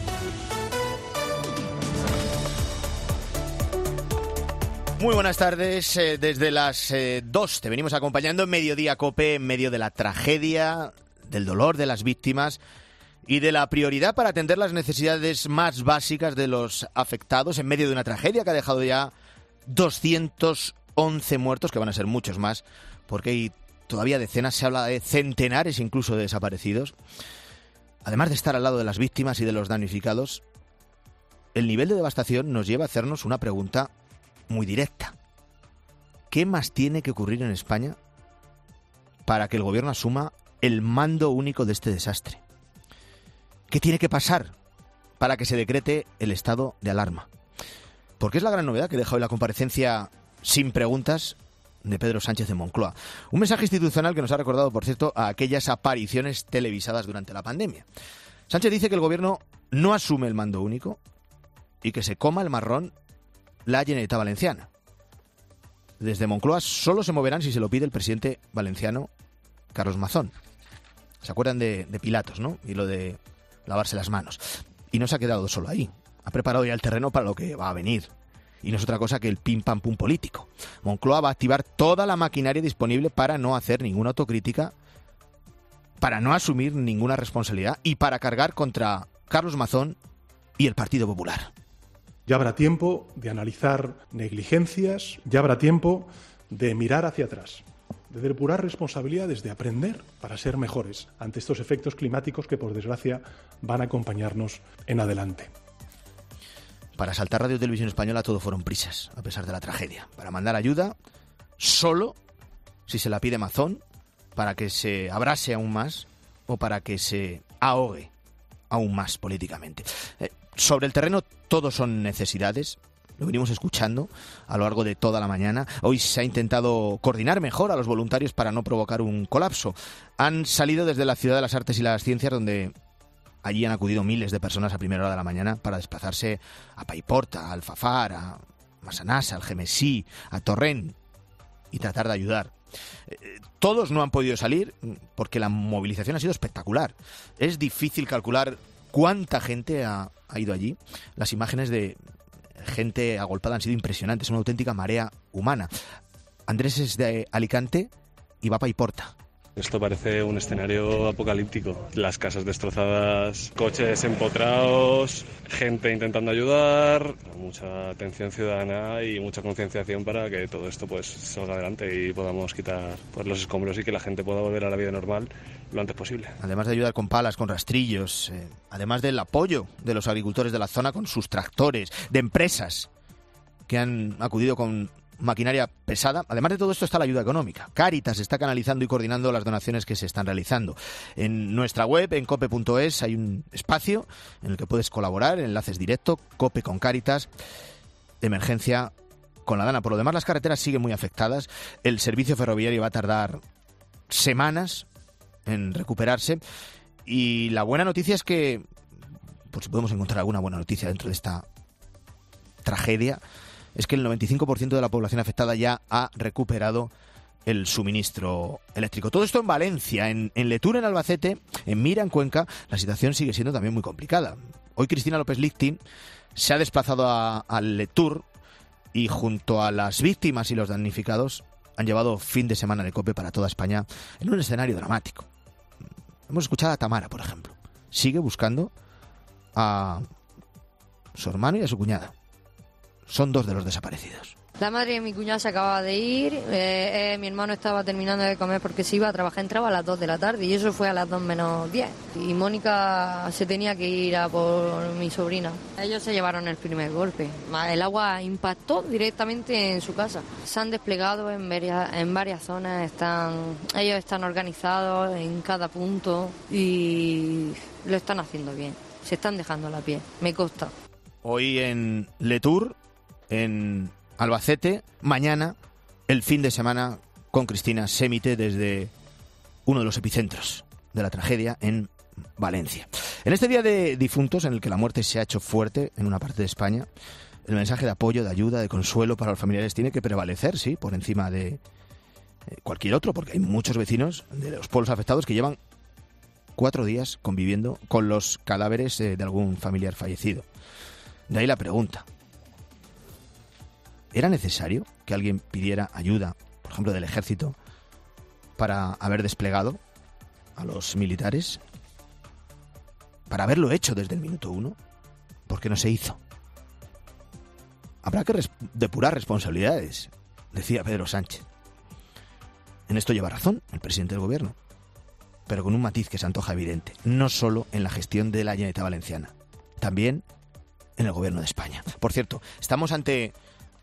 A: Muy buenas tardes, eh, desde las eh, dos te venimos acompañando en Mediodía COPE, en medio de la tragedia, del dolor de las víctimas y de la prioridad para atender las necesidades más básicas de los afectados en medio de una tragedia que ha dejado ya doscientos once muertos, que van a ser muchos más, porque hay todavía decenas, se habla de centenares incluso de desaparecidos. Además de estar al lado de las víctimas y de los damnificados, el nivel de devastación nos lleva a hacernos una pregunta muy directa. ¿Qué más tiene que ocurrir en España para que el gobierno asuma el mando único de este desastre? ¿Qué tiene que pasar para que se decrete el estado de alarma? Porque es la gran novedad que deja hoy la comparecencia sin preguntas de Pedro Sánchez en Moncloa. Un mensaje institucional que nos ha recordado, por cierto, a aquellas apariciones televisadas durante la pandemia. Sánchez dice que el gobierno no asume el mando único y que se coma el marrón la Generalitat Valenciana. Desde Moncloa solo se moverán si se lo pide el presidente valenciano Carlos Mazón. ¿Se acuerdan de, de Pilatos, no? Y lo de lavarse las manos. Y no se ha quedado solo ahí. Ha preparado ya el terreno para lo que va a venir. Y no es otra cosa que el pim pam pum político. Moncloa va a activar toda la maquinaria disponible para no hacer ninguna autocrítica, para no asumir ninguna responsabilidad y para cargar contra Carlos Mazón y el Partido Popular.
J: Ya habrá tiempo de analizar negligencias, ya habrá tiempo de mirar hacia atrás, de depurar responsabilidades, de aprender para ser mejores ante estos efectos climáticos que, por desgracia, van a acompañarnos en adelante.
A: Para saltar Radio Televisión Española todo fueron prisas, a pesar de la tragedia. Para mandar ayuda, solo si se la pide Mazón, para que se abrase aún más o para que se ahogue aún más políticamente. Eh, sobre el terreno todo son necesidades, lo venimos escuchando a lo largo de toda la mañana. Hoy se ha intentado coordinar mejor a los voluntarios para no provocar un colapso. Han salido desde la Ciudad de las Artes y las Ciencias, donde allí han acudido miles de personas a primera hora de la mañana para desplazarse a Paiporta, a Alfafar, a Massanassa, al Gemesí, a Torrent y tratar de ayudar. Eh, todos no han podido salir porque la movilización ha sido espectacular. Es difícil calcular cuánta gente ha, ha ido allí. Las imágenes de gente agolpada han sido impresionantes, una auténtica marea humana. Andrés es de Alicante y va a Paiporta.
K: Esto parece un escenario apocalíptico. Las casas destrozadas, coches empotrados, gente intentando ayudar, mucha atención ciudadana y mucha concienciación para que todo esto pues salga adelante y podamos quitar pues, los escombros y que la gente pueda volver a la vida normal lo antes posible.
A: Además de ayudar con palas, con rastrillos, eh, además del apoyo de los agricultores de la zona con sus tractores, de empresas que han acudido con maquinaria pesada. Además de todo esto está la ayuda económica. Cáritas está canalizando y coordinando las donaciones que se están realizando. En nuestra web, en cope punto es, hay un espacio en el que puedes colaborar, enlaces directo, Cope con Cáritas, de emergencia con la Dana. Por lo demás, las carreteras siguen muy afectadas. El servicio ferroviario va a tardar semanas en recuperarse. Y la buena noticia es que, pues si podemos encontrar alguna buena noticia dentro de esta tragedia, es que el noventa y cinco por ciento de la población afectada ya ha recuperado el suministro eléctrico. Todo esto en Valencia, en, en Letur, en Albacete, en Mira, en Cuenca, la situación sigue siendo también muy complicada. Hoy Cristina López Lichtin se ha desplazado a, a Letur y junto a las víctimas y los damnificados han llevado fin de semana de COPE para toda España en un escenario dramático. Hemos escuchado a Tamara, por ejemplo. Sigue buscando a su hermano y a su cuñada. Son dos de los desaparecidos.
L: La madre de mi cuñada se acababa de ir, eh, eh, mi hermano estaba terminando de comer porque se iba a trabajar, entraba a las dos de la tarde y eso fue a las dos menos diez. Y Mónica se tenía que ir a por mi sobrina. Ellos se llevaron el primer golpe. El agua impactó directamente en su casa. Se han desplegado en varias, en varias zonas, están, ellos están organizados en cada punto y lo están haciendo bien. Se están dejando la piel, me consta.
A: Hoy en Letour, en Albacete, mañana, el fin de semana con Cristina se emite desde uno de los epicentros de la tragedia en Valencia. En este día de difuntos, en el que la muerte se ha hecho fuerte en una parte de España, el mensaje de apoyo, de ayuda, de consuelo para los familiares tiene que prevalecer, sí, por encima de cualquier otro, porque hay muchos vecinos de los pueblos afectados que llevan cuatro días conviviendo con los cadáveres de algún familiar fallecido. De ahí la pregunta. ¿Era necesario que alguien pidiera ayuda, por ejemplo, del ejército, para haber desplegado a los militares? Para haberlo hecho desde el minuto uno. ¿Por qué no se hizo? Habrá que res- depurar responsabilidades, decía Pedro Sánchez. En esto lleva razón el presidente del gobierno, pero con un matiz que se antoja evidente, no solo en la gestión de la Generalitat Valenciana, también en el gobierno de España. Por cierto, estamos ante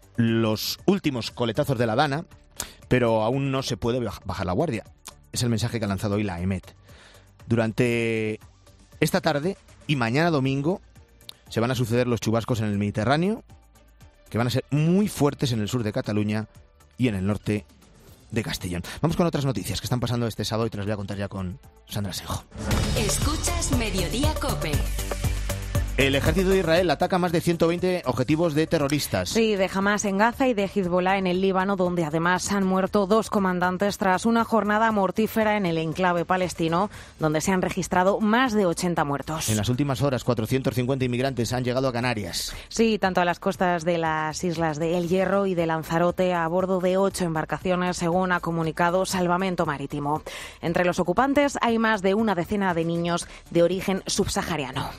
A: los últimos coletazos de la Dana, pero aún no se puede bajar la guardia. Es el mensaje que ha lanzado hoy la EMET. Durante esta tarde y mañana domingo se van a suceder los chubascos en el Mediterráneo, que van a ser muy fuertes en el sur de Cataluña y en el norte de Castellón. Vamos con otras noticias que están pasando este sábado y te las voy a contar ya con Sandra Senjo.
H: Escuchas Mediodía COPE.
A: El ejército de Israel ataca más de ciento veinte objetivos de terroristas.
M: Sí, de Hamas en Gaza y de Hezbollah en el Líbano, donde además han muerto dos comandantes tras una jornada mortífera en el enclave palestino, donde se han registrado más de ochenta muertos.
A: En las últimas horas, cuatrocientos cincuenta inmigrantes han llegado a Canarias.
M: Sí, tanto a las costas de las islas de El Hierro y de Lanzarote, a bordo de ocho embarcaciones, según ha comunicado Salvamento Marítimo. Entre los ocupantes hay más de una decena de niños de origen subsahariano.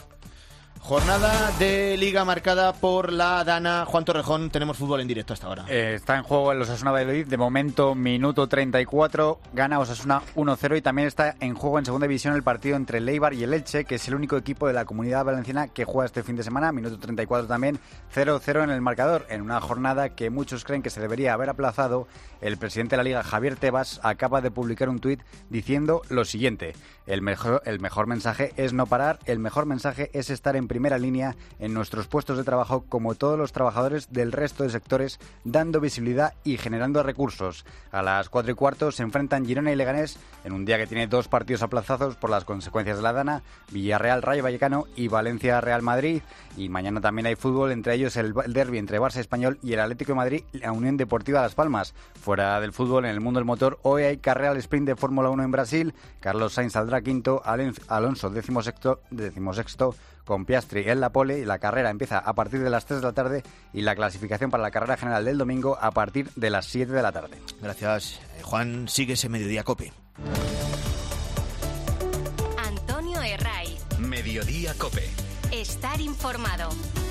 A: Jornada de Liga marcada por la Dana. Juan Torrejón, tenemos fútbol en directo hasta ahora.
N: Eh, está en juego el Osasuna Valladolid. De momento, minuto treinta y cuatro, gana Osasuna uno cero y también está en juego en segunda división el partido entre el Eibar y el Elche, que es el único equipo de la Comunidad Valenciana que juega este fin de semana. Minuto treinta y cuatro también, cero cero en el marcador. En una jornada que muchos creen que se debería haber aplazado, el presidente de la Liga, Javier Tebas, acaba de publicar un tuit diciendo lo siguiente: el mejor, el mejor mensaje es no parar, el mejor mensaje es estar en primera línea en nuestros puestos de trabajo como todos los trabajadores del resto de sectores, dando visibilidad y generando recursos. A las cuatro y cuarto se enfrentan Girona y Leganés en un día que tiene dos partidos aplazados por las consecuencias de la Dana: Villarreal Rayo Vallecano y Valencia Real Madrid. Y mañana también hay fútbol, entre ellos el derbi entre Barça Español y el Atlético de Madrid, la Unión Deportiva Las Palmas. Fuera del fútbol, en el mundo del motor, hoy hay carrera al sprint de Fórmula uno en Brasil. Carlos Sainz saldrá quinto, Alonso decimosexto, decimosexto con Piastri en la pole, y la carrera empieza a partir de las tres de la tarde y la clasificación para la carrera general del domingo a partir de las siete de la tarde.
A: Gracias, Juan. Sigue ese Mediodía COPE.
H: Antonio Herraiz.
B: Mediodía COPE.
H: Estar informado.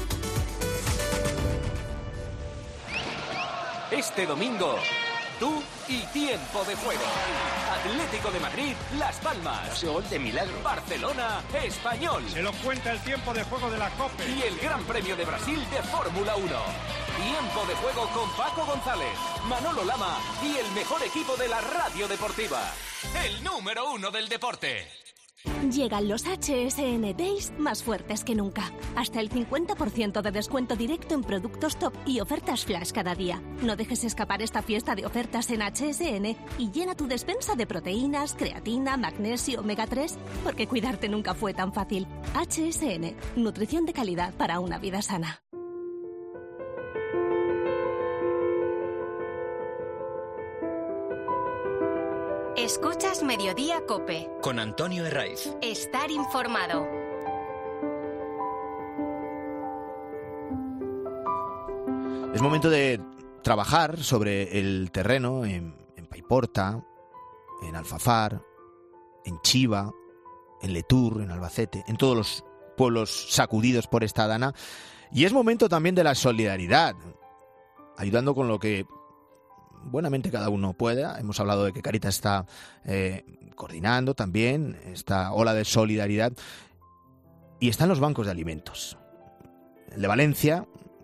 O: Este domingo, tú y Tiempo de Juego. Atlético de Madrid, Las Palmas. Gol de milagro. Barcelona, Español.
P: Se lo cuenta el Tiempo de Juego de la COPE.
O: Y el Gran Premio de Brasil de Fórmula uno. Tiempo de Juego con Paco González, Manolo Lama y el mejor equipo de la radio deportiva. El número uno del deporte.
Z: Llegan los H S N Days más fuertes que nunca. Hasta el cincuenta por ciento de descuento directo en productos top y ofertas flash cada día. No dejes escapar esta fiesta de ofertas en H S N y llena tu despensa de proteínas, creatina, magnesio, omega tres, porque cuidarte nunca fue tan fácil. H S N, nutrición de calidad para una vida sana.
H: Escuchas Mediodía COPE.
B: Con Antonio Herraiz.
H: Estar informado.
A: Es momento de trabajar sobre el terreno en, en Paiporta, en Alfafar, en Chiva, en Letour, en Albacete, en todos los pueblos sacudidos por esta Dana. Y es momento también de la solidaridad. ayudando con lo que buenamente cada uno pueda. Hemos hablado de que Cáritas está eh, coordinando también esta ola de solidaridad. Y están los bancos de alimentos. El de Valencia,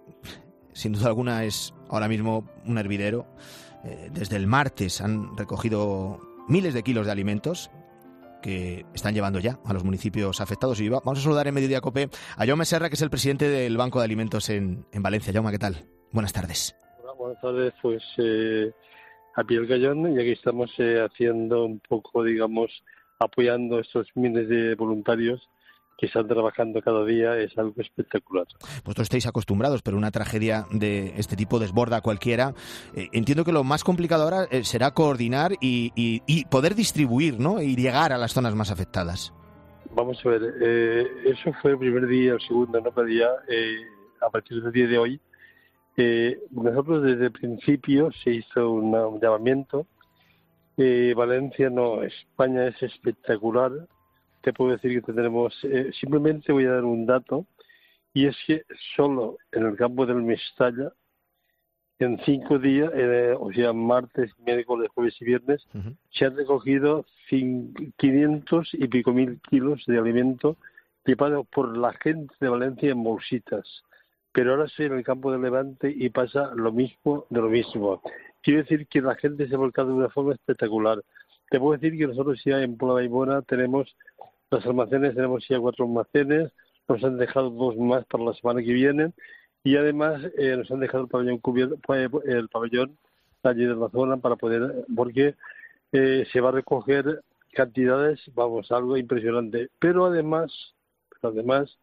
A: sin duda alguna, es ahora mismo un hervidero. Eh, desde el martes han recogido miles de kilos de alimentos que están llevando ya a los municipios afectados. Y vamos a saludar en Mediodía Cope a Jaume Serra, que es el presidente del Banco de Alimentos en, en Valencia. Jaume, ¿qué tal? Buenas tardes.
D: Hola, buenas tardes. Pues eh, a pie del cañón, y aquí estamos eh, haciendo un poco, digamos, apoyando a estos miles de voluntarios que están trabajando cada día. Es algo espectacular.
A: Vosotros estáis acostumbrados, pero una tragedia de este tipo desborda a cualquiera. Eh, entiendo que lo más complicado ahora eh, será coordinar y, y, y poder distribuir, ¿no? Y llegar a las zonas más afectadas.
D: Vamos a ver, eh, eso fue el primer día, el segundo no podía. Eh, a partir del día de hoy, eh, nosotros desde el principio se hizo una, un llamamiento. Eh, Valencia no, España es espectacular. Te puedo decir que tenemos, eh, simplemente voy a dar un dato, y es que solo en el campo del Mestalla, en cinco días, eh, o sea, martes, miércoles, jueves y viernes, uh-huh. se han recogido quinientos y pico mil kilos de alimento llevado por la gente de Valencia en bolsitas. Pero ahora estoy en el campo de Levante y pasa lo mismo de lo mismo. Quiero decir que la gente se ha volcado de una forma espectacular. Te puedo decir que nosotros ya en Puebla de Ibona tenemos los almacenes, tenemos ya cuatro almacenes, nos han dejado dos más para la semana que viene, y además eh, nos han dejado el pabellón cubierto, el pabellón allí de la zona para poder, porque eh, se va a recoger cantidades, vamos, algo impresionante. Pero además, pero además,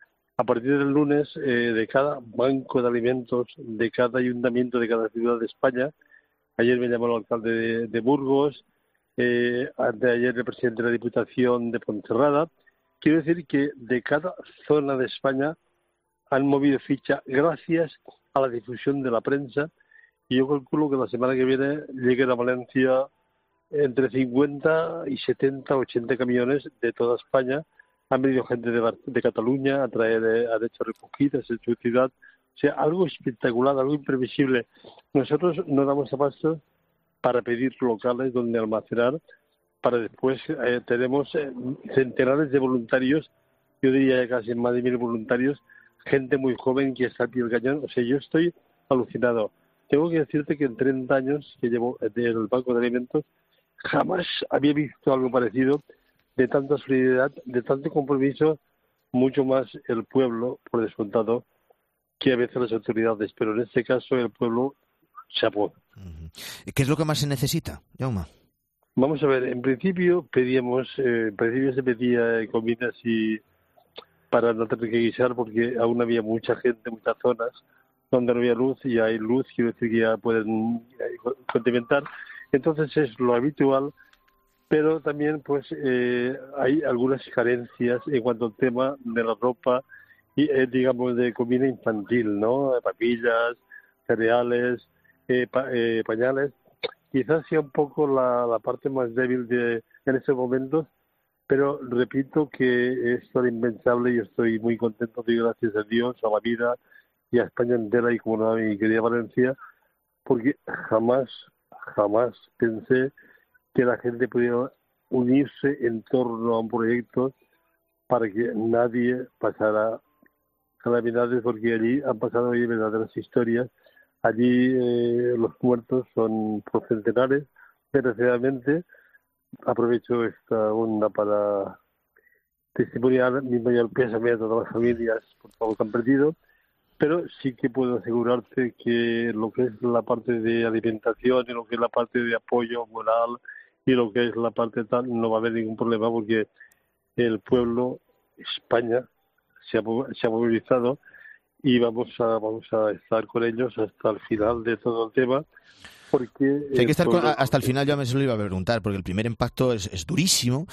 D: a partir del lunes, eh, de cada banco de alimentos, de cada ayuntamiento, de cada ciudad de España, ayer me llamó el alcalde de, de Burgos, Eh, anteayer el presidente de la Diputación de Ponferrada. Quiero decir que de cada zona de España han movido ficha gracias a la difusión de la prensa, y yo calculo que la semana que viene lleguen a Valencia entre cincuenta y setenta, ochenta camiones de toda España. Han venido gente de, de Cataluña a traer, eh, han hecho recogidas en su ciudad. O sea, algo espectacular, algo imprevisible. Nosotros no damos abasto para pedir locales donde almacenar, para después eh, tenemos eh, centenares de voluntarios, yo diría casi más de mil voluntarios, gente muy joven que está al pie del cañón. O sea, yo estoy alucinado. Tengo que decirte que en treinta años que llevo del Banco de Alimentos, jamás había visto algo parecido, de tanta solidaridad, de tanto compromiso, mucho más el pueblo, por descontado, que a veces las autoridades, pero en este caso el pueblo chapó.
A: ¿Qué es lo que más se necesita, Jaume?
D: Vamos a ver, en principio pedíamos, eh, en principio se pedía comida así para no tener que guisar, porque aún había mucha gente, muchas zonas donde no había luz, y hay luz, quiero decir que ya pueden condimentar. Entonces es lo habitual, pero también pues eh, hay algunas carencias en cuanto al tema de la ropa y eh, digamos de comida infantil, ¿no? Papillas, cereales, Eh, pa, eh, pañales. Quizás sea un poco la, la parte más débil de en estos momentos, pero repito que es tan impensable, y estoy muy contento, doy gracias a Dios, a la vida y a España entera, y como no, a mi querida Valencia, porque jamás, jamás pensé que la gente pudiera unirse en torno a un proyecto para que nadie pasara calamidades, porque allí han pasado hoy verdaderas historias. Allí eh, los muertos son por centenares, desgraciadamente. Aprovecho esta onda para testimoniar mi mayor pésame a todas las familias por todo lo que han perdido, pero sí que puedo asegurarte que lo que es la parte de alimentación y lo que es la parte de apoyo moral y lo que es la parte tal, no va a haber ningún problema, porque el pueblo, España, se ha, se ha movilizado, y vamos a vamos a estar con ellos hasta el final de todo el tema, porque
A: sí, hay que estar con, hasta el final. Ya me se lo iba a preguntar, porque el primer impacto es, es durísimo,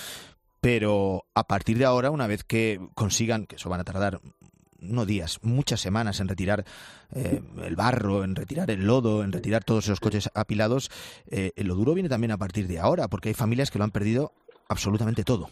A: pero a partir de ahora, una vez que consigan, que eso van a tardar no días, muchas semanas en retirar eh, el barro, en retirar el lodo, en retirar todos esos coches apilados, eh, lo duro viene también a partir de ahora, porque hay familias que lo han perdido absolutamente todo.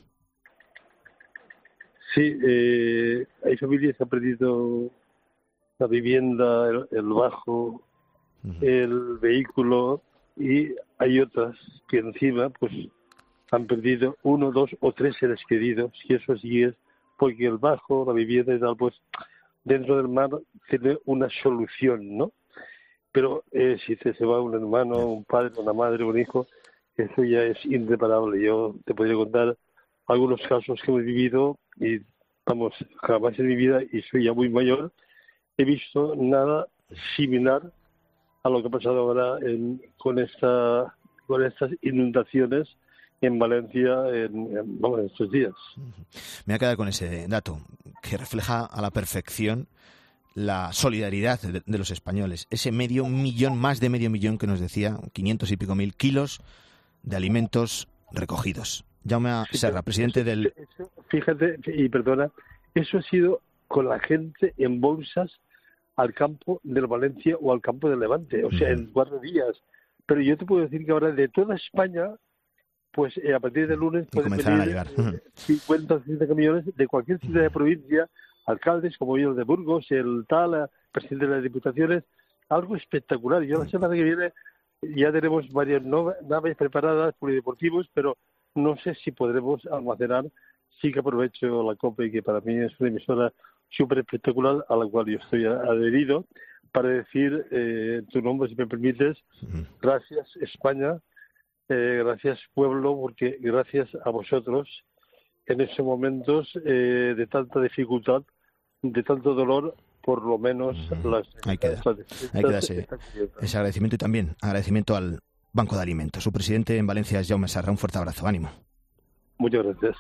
D: Sí, eh, hay familias que han perdido la vivienda, el, el bajo, el vehículo, y hay otras que encima pues han perdido uno, dos o tres seres queridos, y eso sí es porque el bajo, la vivienda y tal, pues dentro del mar tiene una solución, ¿no? Pero eh, si te se va un hermano, un padre, una madre, un hijo, eso ya es irreparable. Yo te podría contar algunos casos que hemos vivido y, vamos, jamás en mi vida, y soy ya muy mayor, he visto nada similar a lo que ha pasado ahora en, con esta con estas inundaciones en Valencia en, en, vamos, en estos días.
A: Me voy a quedar con ese dato que refleja a la perfección la solidaridad de, de los españoles. Ese medio millón, más de medio millón que nos decía, quinientos y pico mil kilos de alimentos recogidos. Jaume
D: Sí,
A: Serra, presidente
D: eso,
A: del...
D: eso, fíjate, y perdona, eso ha sido con la gente en bolsas al campo del Valencia o al campo del Levante, o sea, en cuatro días. Pero yo te puedo decir que ahora de toda España, pues eh, a partir del lunes pueden
A: comenzarán
D: venir
A: a llegar.
D: eh, cincuenta o sesenta camiones de cualquier ciudad de provincia, alcaldes como yo el de Burgos, el tal, eh, presidente de las diputaciones, algo espectacular. Yo la semana que viene ya tenemos varias no- naves preparadas, polideportivos, pero no sé si podremos almacenar. Sí que aprovecho la COPE, que para mí es una emisora súper espectacular a la cual yo estoy adherido, para decir eh, tu nombre, si me permites, gracias España, eh, gracias pueblo, porque gracias a vosotros en esos momentos eh, de tanta dificultad, de tanto dolor, por lo menos las...
A: Hay que dar, hay que darse ese agradecimiento, y también agradecimiento al Banco de Alimentos. Su presidente en Valencia es Jaume Serra. Un fuerte abrazo, ánimo.
D: Muchas gracias.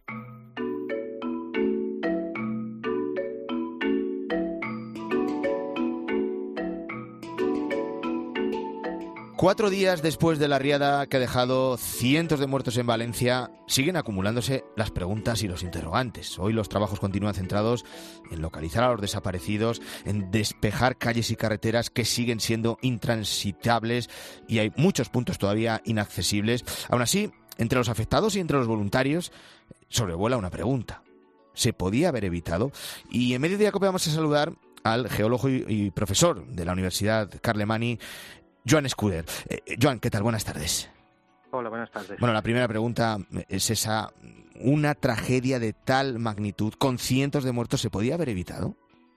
A: Cuatro días después de la riada que ha dejado cientos de muertos en Valencia, siguen acumulándose las preguntas y los interrogantes. Hoy los trabajos continúan centrados en localizar a los desaparecidos, en despejar calles y carreteras que siguen siendo intransitables, y hay muchos puntos todavía inaccesibles. Aún así, entre los afectados y entre los voluntarios, sobrevuela una pregunta. ¿Se podía haber evitado? Y en Mediodía Cope vamos a saludar al geólogo y, y profesor de la Universidad Carlemany, Joan Scudder. Eh, Joan, ¿qué tal? Buenas tardes.
E: Hola, buenas tardes.
A: Bueno, la primera pregunta es esa. ¿Una tragedia de tal magnitud, con cientos de muertos, se podía haber evitado?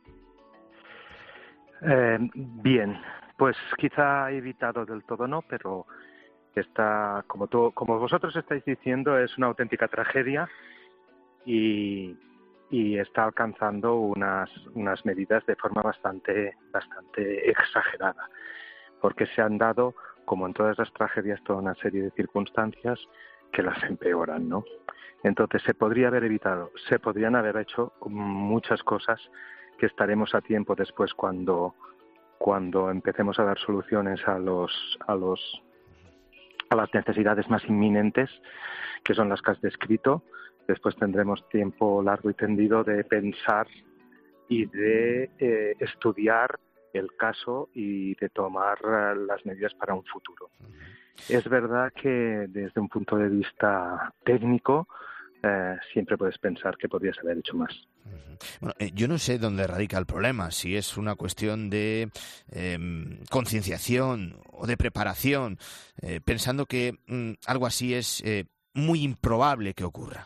E: Eh, bien, pues quizá evitado del todo no, pero está, como, tú, como vosotros estáis diciendo, es una auténtica tragedia y, y está alcanzando unas, unas medidas de forma bastante, bastante exagerada, porque se han dado, como en todas las tragedias, toda una serie de circunstancias que las empeoran, ¿no? Entonces, se podría haber evitado, se podrían haber hecho muchas cosas que estaremos a tiempo después cuando, cuando empecemos a dar soluciones a los, a los, a las necesidades más inminentes, que son las que has descrito. Después tendremos tiempo largo y tendido de pensar y de eh, estudiar el caso y de tomar las medidas para un futuro. Es verdad que desde un punto de vista técnico eh, siempre puedes pensar que podrías haber hecho más.
A: Bueno, eh, yo no sé dónde radica el problema, si es una cuestión de eh, concienciación o de preparación, eh, pensando que mm, algo así es eh, muy improbable que ocurra.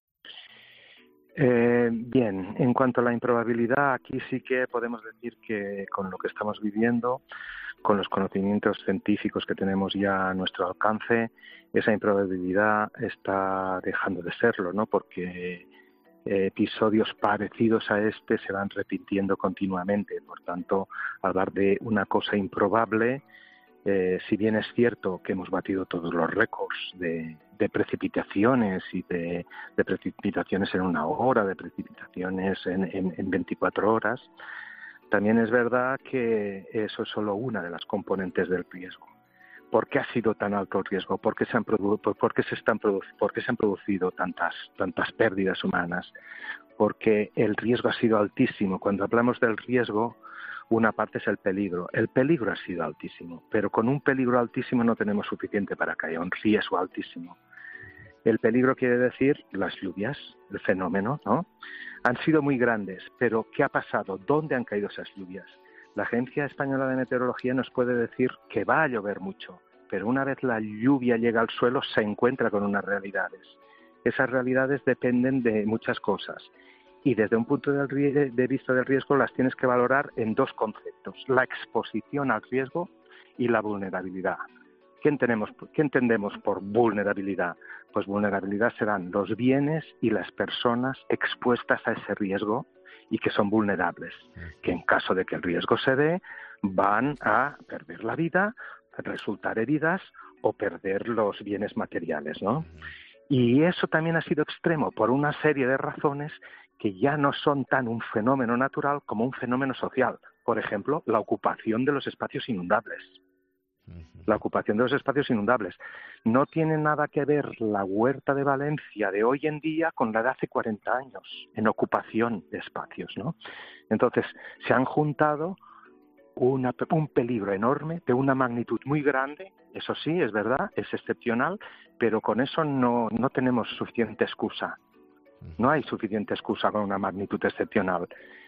E: Eh, bien, en cuanto a la improbabilidad, aquí sí que podemos decir que con lo que estamos viviendo, con los conocimientos científicos que tenemos ya a nuestro alcance, esa improbabilidad está dejando de serlo, ¿no? Porque eh, episodios parecidos a este se van repitiendo continuamente. Por tanto, hablar de una cosa improbable, eh, si bien es cierto que hemos batido todos los récords de, de precipitaciones y de, de precipitaciones en una hora, de precipitaciones en, en, en veinticuatro horas, también es verdad que eso es solo una de las componentes del riesgo. ¿Por qué ha sido tan alto el riesgo? ¿Por qué se han, produ- por qué se están produ- por qué se han producido tantas, tantas pérdidas humanas? Porque el riesgo ha sido altísimo. Cuando hablamos del riesgo, una parte es el peligro. El peligro ha sido altísimo, pero con un peligro altísimo no tenemos suficiente para que haya un riesgo altísimo. El peligro quiere decir las lluvias, el fenómeno, ¿no? Han sido muy grandes, pero ¿qué ha pasado? ¿Dónde han caído esas lluvias? La Agencia Española de Meteorología nos puede decir que va a llover mucho, pero una vez la lluvia llega al suelo se encuentra con unas realidades. Esas realidades dependen de muchas cosas y desde un punto de vista del riesgo las tienes que valorar en dos conceptos: la exposición al riesgo y la vulnerabilidad. ¿Qué entendemos, qué entendemos por vulnerabilidad? Pues vulnerabilidad serán los bienes y las personas expuestas a ese riesgo y que son vulnerables, que en caso de que el riesgo se dé van a perder la vida, resultar heridas o perder los bienes materiales, ¿no? Y eso también ha sido extremo por una serie de razones que ya no son tan un fenómeno natural como un fenómeno social. Por ejemplo, la ocupación de los espacios inundables. La ocupación de los espacios inundables. No tiene nada que ver la Huerta de Valencia de hoy en día con la de hace cuarenta años en ocupación de espacios, ¿no? Entonces, se han juntado una, un peligro enorme de una magnitud muy grande. Eso sí, es verdad, es excepcional, pero con eso no, no tenemos suficiente excusa. No hay suficiente excusa con una magnitud excepcional.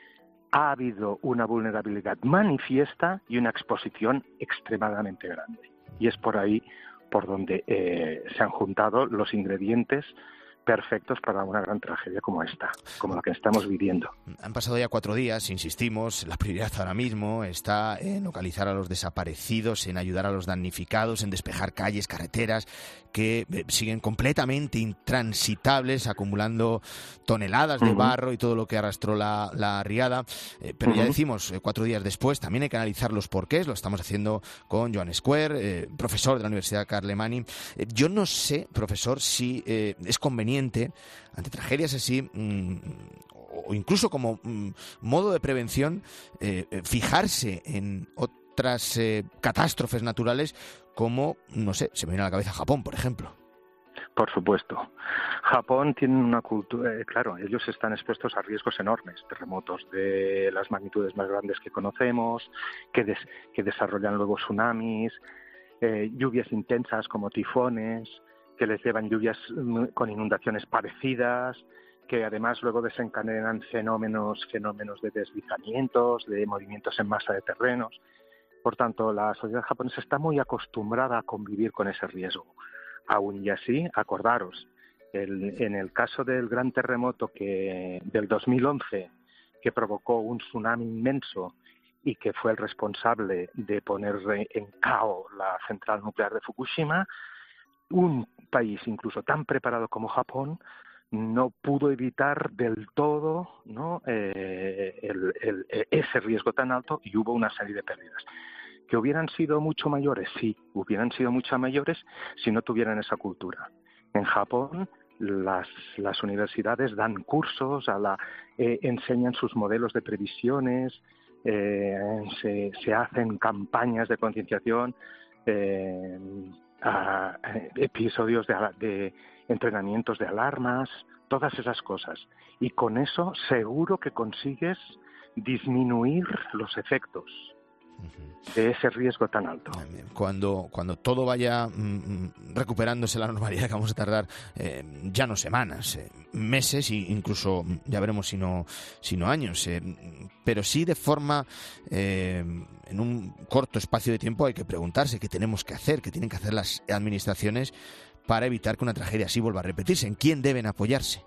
E: Ha habido una vulnerabilidad manifiesta y una exposición extremadamente grande. Y es por ahí por donde eh, se han juntado los ingredientes perfectos para una gran tragedia como esta, como la que estamos viviendo.
A: Han pasado ya cuatro días, insistimos, la prioridad ahora mismo está en localizar a los desaparecidos, en ayudar a los damnificados, en despejar calles, carreteras que siguen completamente intransitables, acumulando toneladas de uh-huh. barro y todo lo que arrastró la, la riada. Eh, pero uh-huh. ya decimos, eh, cuatro días después, también hay que analizar los porqués. Lo estamos haciendo con Joan Square, eh, profesor de la Universidad Carlemany. Eh, yo no sé, profesor, si eh, es conveniente ante tragedias así, mmm, o incluso como mmm, modo de prevención, eh, fijarse en otras eh, catástrofes naturales como, no sé, se me viene a la cabeza Japón, por ejemplo.
E: Por supuesto. Japón tiene una cultura, eh, claro, ellos están expuestos a riesgos enormes, terremotos de las magnitudes más grandes que conocemos, que, des, que desarrollan luego tsunamis, eh, lluvias intensas como tifones, que les llevan lluvias con inundaciones parecidas, que además luego desencadenan fenómenos, fenómenos de deslizamientos, de movimientos en masa de terrenos. Por tanto, la sociedad japonesa está muy acostumbrada a convivir con ese riesgo. Aún y así, acordaros, el, en el caso del gran terremoto que del dos mil once, que provocó un tsunami inmenso y que fue el responsable de poner en caos la central nuclear de Fukushima, un país incluso tan preparado como Japón no pudo evitar del todo, ¿no? eh, el, el, ese riesgo tan alto y hubo una serie de pérdidas. ¿Que hubieran sido mucho mayores? Sí, hubieran sido mucho mayores si no tuvieran esa cultura. En Japón las, las universidades dan cursos, a la, eh, enseñan sus modelos de previsiones, eh, se, se hacen campañas de concienciación, eh, a episodios de, de entrenamientos de alarmas, todas esas cosas. Y con eso seguro que consigues disminuir los efectos de ese riesgo tan alto.
A: Cuando, cuando todo vaya mm, recuperándose la normalidad, que vamos a tardar eh, ya no semanas, eh, meses e incluso ya veremos si no, si no años, eh, pero sí de forma eh, en un corto espacio de tiempo hay que preguntarse qué tenemos que hacer, qué tienen que hacer las administraciones para evitar que una tragedia así vuelva a repetirse. ¿En quién deben apoyarse?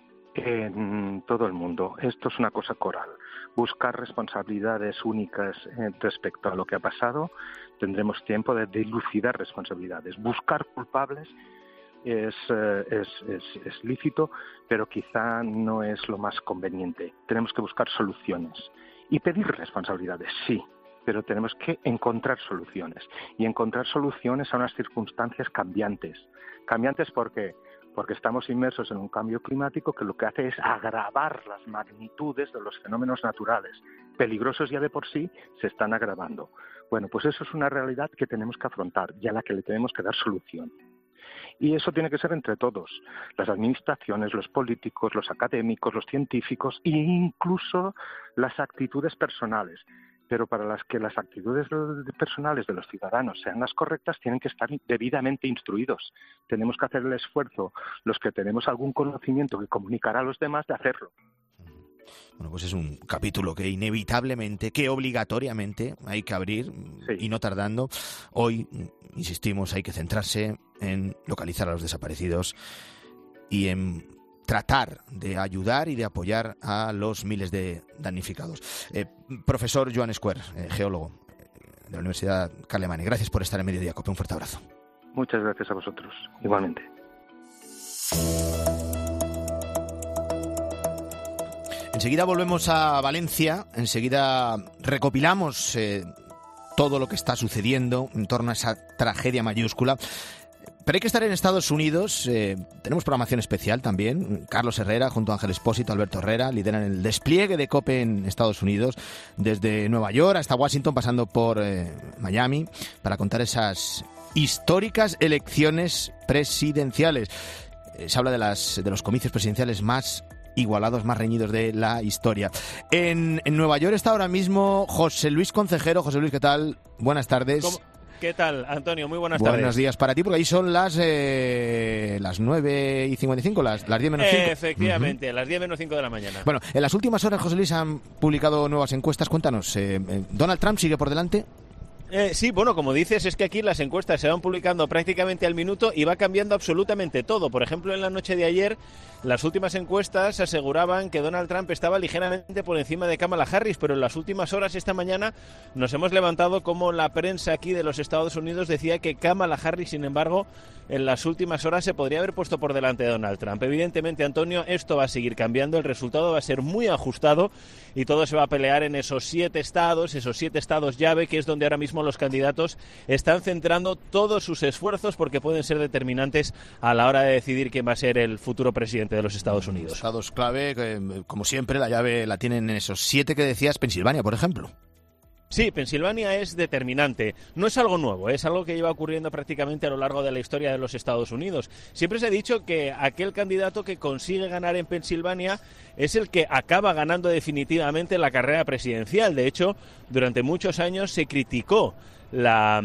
E: En todo el mundo. Esto es una cosa coral. Buscar responsabilidades únicas respecto a lo que ha pasado. Tendremos tiempo de dilucidar responsabilidades. Buscar culpables es, es, es, es lícito, pero quizá no es lo más conveniente. Tenemos que buscar soluciones. Y pedir responsabilidades, sí, pero tenemos que encontrar soluciones. Y encontrar soluciones a unas circunstancias cambiantes. Cambiantes porque... porque estamos inmersos en un cambio climático que lo que hace es agravar las magnitudes de los fenómenos naturales. Peligrosos ya de por sí, se están agravando. Bueno, pues eso es una realidad que tenemos que afrontar y a la que le tenemos que dar solución. Y eso tiene que ser entre todos, las administraciones, los políticos, los académicos, los científicos e incluso las actitudes personales. Pero para las que las actitudes personales de los ciudadanos sean las correctas, tienen que estar debidamente instruidos. Tenemos que hacer el esfuerzo, los que tenemos algún conocimiento que comunicar a los demás, de hacerlo.
A: Bueno, pues es un capítulo que inevitablemente, que obligatoriamente hay que abrir, sí. Y no tardando. Hoy, insistimos, hay que centrarse en localizar a los desaparecidos y en tratar de ayudar y de apoyar a los miles de damnificados. Eh, profesor Joan Escuer, eh, geólogo de la Universidad Carlemany, gracias por estar en Mediodía Cope. Un fuerte abrazo.
E: Muchas gracias a vosotros, igualmente.
A: Enseguida volvemos a Valencia, enseguida recopilamos eh, todo lo que está sucediendo en torno a esa tragedia mayúscula. Pero hay que estar en Estados Unidos, eh, tenemos programación especial también. Carlos Herrera junto a Ángel Espósito, Alberto Herrera, lideran el despliegue de COPE en Estados Unidos, desde Nueva York hasta Washington, pasando por eh, Miami, para contar esas históricas elecciones presidenciales. Eh, se habla de, las, de los comicios presidenciales más igualados, más reñidos de la historia. En, en Nueva York está ahora mismo José Luis Concejero. José Luis, ¿qué tal? Buenas tardes.
Q: ¿Cómo? ¿Qué tal, Antonio? Muy buenas
A: Buenos
Q: tardes.
A: Buenos días para ti, porque ahí son las eh, las nueve y cincuenta y cinco, las, las diez menos cinco.
Q: Eh, efectivamente, uh-huh. Las diez menos cinco de la mañana.
A: Bueno, en las últimas horas, José Luis, han publicado nuevas encuestas. Cuéntanos, eh, ¿Donald Trump sigue por delante?
Q: Eh, sí, bueno, como dices, es que aquí las encuestas se van publicando prácticamente al minuto y va cambiando absolutamente todo. Por ejemplo, en la noche de ayer, las últimas encuestas aseguraban que Donald Trump estaba ligeramente por encima de Kamala Harris, pero en las últimas horas esta mañana nos hemos levantado como la prensa aquí de los Estados Unidos decía que Kamala Harris, sin embargo, en las últimas horas se podría haber puesto por delante de Donald Trump. Evidentemente, Antonio, esto va a seguir cambiando, el resultado va a ser muy ajustado y todo se va a pelear en esos siete estados, esos siete estados llave, que es donde ahora mismo los candidatos están centrando todos sus esfuerzos porque pueden ser determinantes a la hora de decidir quién va a ser el futuro presidente de los Estados Unidos.
A: Estados clave, que, como siempre, la llave la tienen en esos siete que decías, Pensilvania, por ejemplo.
Q: Sí, Pensilvania es determinante. No es algo nuevo, es algo que lleva ocurriendo prácticamente a lo largo de la historia de los Estados Unidos. Siempre se ha dicho que aquel candidato que consigue ganar en Pensilvania es el que acaba ganando definitivamente la carrera presidencial. De hecho, durante muchos años se criticó La,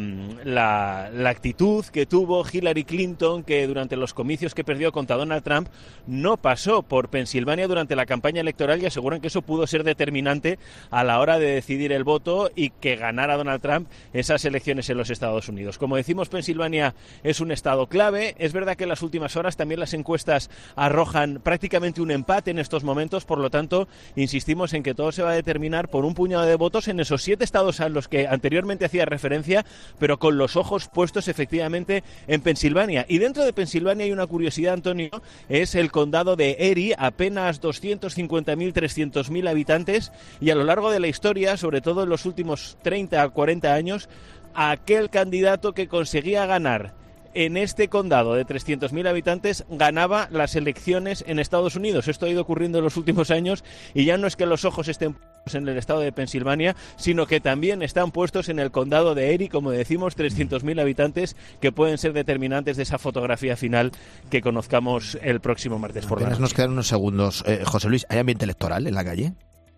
Q: la, la actitud que tuvo Hillary Clinton, que durante los comicios que perdió contra Donald Trump no pasó por Pensilvania durante la campaña electoral, y aseguran que eso pudo ser determinante a la hora de decidir el voto y que ganara Donald Trump esas elecciones en los Estados Unidos. Como decimos, Pensilvania es un estado clave. Es verdad que en las últimas horas también las encuestas arrojan prácticamente un empate en estos momentos, por lo tanto insistimos en que todo se va a determinar por un puñado de votos en esos siete estados a los que anteriormente hacía referencia, pero con los ojos puestos efectivamente en Pensilvania. Y dentro de Pensilvania hay una curiosidad, Antonio, es el condado de Erie, apenas doscientos cincuenta mil, trescientos mil habitantes, y a lo largo de la historia, sobre todo en los últimos treinta a cuarenta años, aquel candidato que conseguía ganar en este condado de trescientos mil habitantes ganaba las elecciones en Estados Unidos. Esto ha ido ocurriendo en los últimos años y ya no es que los ojos estén puestos en el estado de Pensilvania, sino que también están puestos en el condado de Erie, como decimos, trescientos mil habitantes que pueden ser determinantes de esa fotografía final que conozcamos el próximo martes por la noche.
A: Nos quedan unos segundos. Eh, José Luis, ¿hay ambiente electoral en la calle?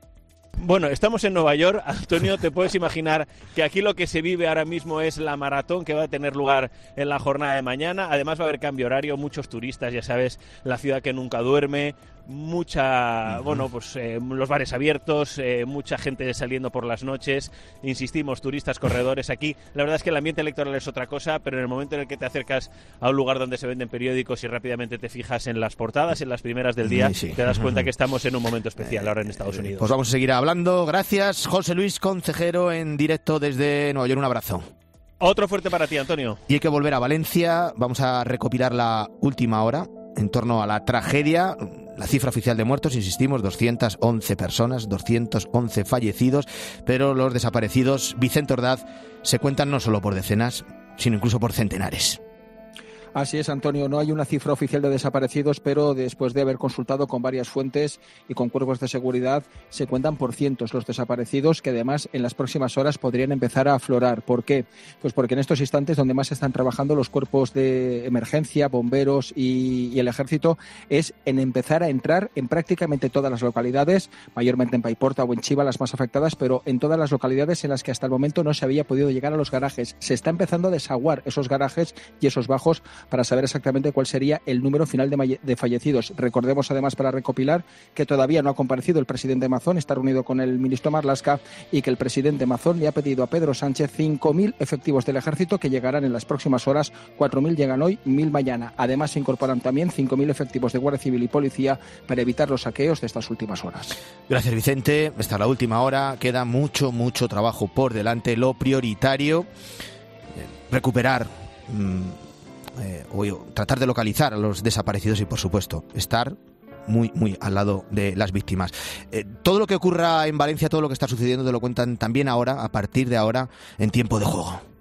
Q: Bueno, estamos en Nueva York, Antonio, te puedes imaginar que aquí lo que se vive ahora mismo es la maratón que va a tener lugar en la jornada de mañana. Además va a haber cambio horario, muchos turistas, ya sabes, la ciudad que nunca duerme, mucha, uh-huh. bueno, pues eh, los bares abiertos, eh, mucha gente saliendo por las noches, insistimos, turistas, corredores aquí. La verdad es que el ambiente electoral es otra cosa, pero en el momento en el que te acercas a un lugar donde se venden periódicos y rápidamente te fijas en las portadas, en las primeras del día, sí, sí. te das cuenta que estamos en un momento especial ahora en Estados Unidos.
A: Pues vamos a seguir hablando. Gracias, José Luis Concejero, en directo desde Nueva York. Un abrazo.
Q: Otro fuerte para ti, Antonio.
A: Y hay que volver a Valencia. Vamos a recopilar la última hora en torno a la tragedia. La cifra oficial de muertos, insistimos, doscientas once personas, doscientos once fallecidos, pero los desaparecidos, Vicente Ordaz, se cuentan no solo por decenas, sino incluso por centenares.
R: Así es, Antonio, no hay una cifra oficial de desaparecidos, pero después de haber consultado con varias fuentes y con cuerpos de seguridad, se cuentan por cientos los desaparecidos, que además en las próximas horas podrían empezar a aflorar. ¿Por qué? Pues porque en estos instantes donde más están trabajando los cuerpos de emergencia, bomberos y, y el ejército, es en empezar a entrar en prácticamente todas las localidades, mayormente en Paiporta o en Chiva, las más afectadas, pero en todas las localidades en las que hasta el momento no se había podido llegar a los garajes. Se está empezando a desaguar esos garajes y esos bajos para saber exactamente cuál sería el número final de, de fallecidos. Recordemos además, para recopilar, que todavía no ha comparecido el presidente Mazón, está reunido con el ministro Marlaska, y que el presidente Mazón le ha pedido a Pedro Sánchez cinco mil efectivos del ejército que llegarán en las próximas horas. cuatro mil llegan hoy, mil mañana. Además se incorporan también cinco mil efectivos de Guardia Civil y Policía para evitar los saqueos de estas últimas horas.
A: Gracias, Vicente. Esta es la última hora. Queda mucho, mucho trabajo por delante. Lo prioritario, eh, recuperar, mmm, eh, o tratar de localizar a los desaparecidos y, por supuesto, estar muy, muy al lado de las víctimas. Eh, todo lo que ocurra en Valencia, todo lo que está sucediendo, te lo cuentan también ahora, a partir de ahora, en Tiempo de Juego.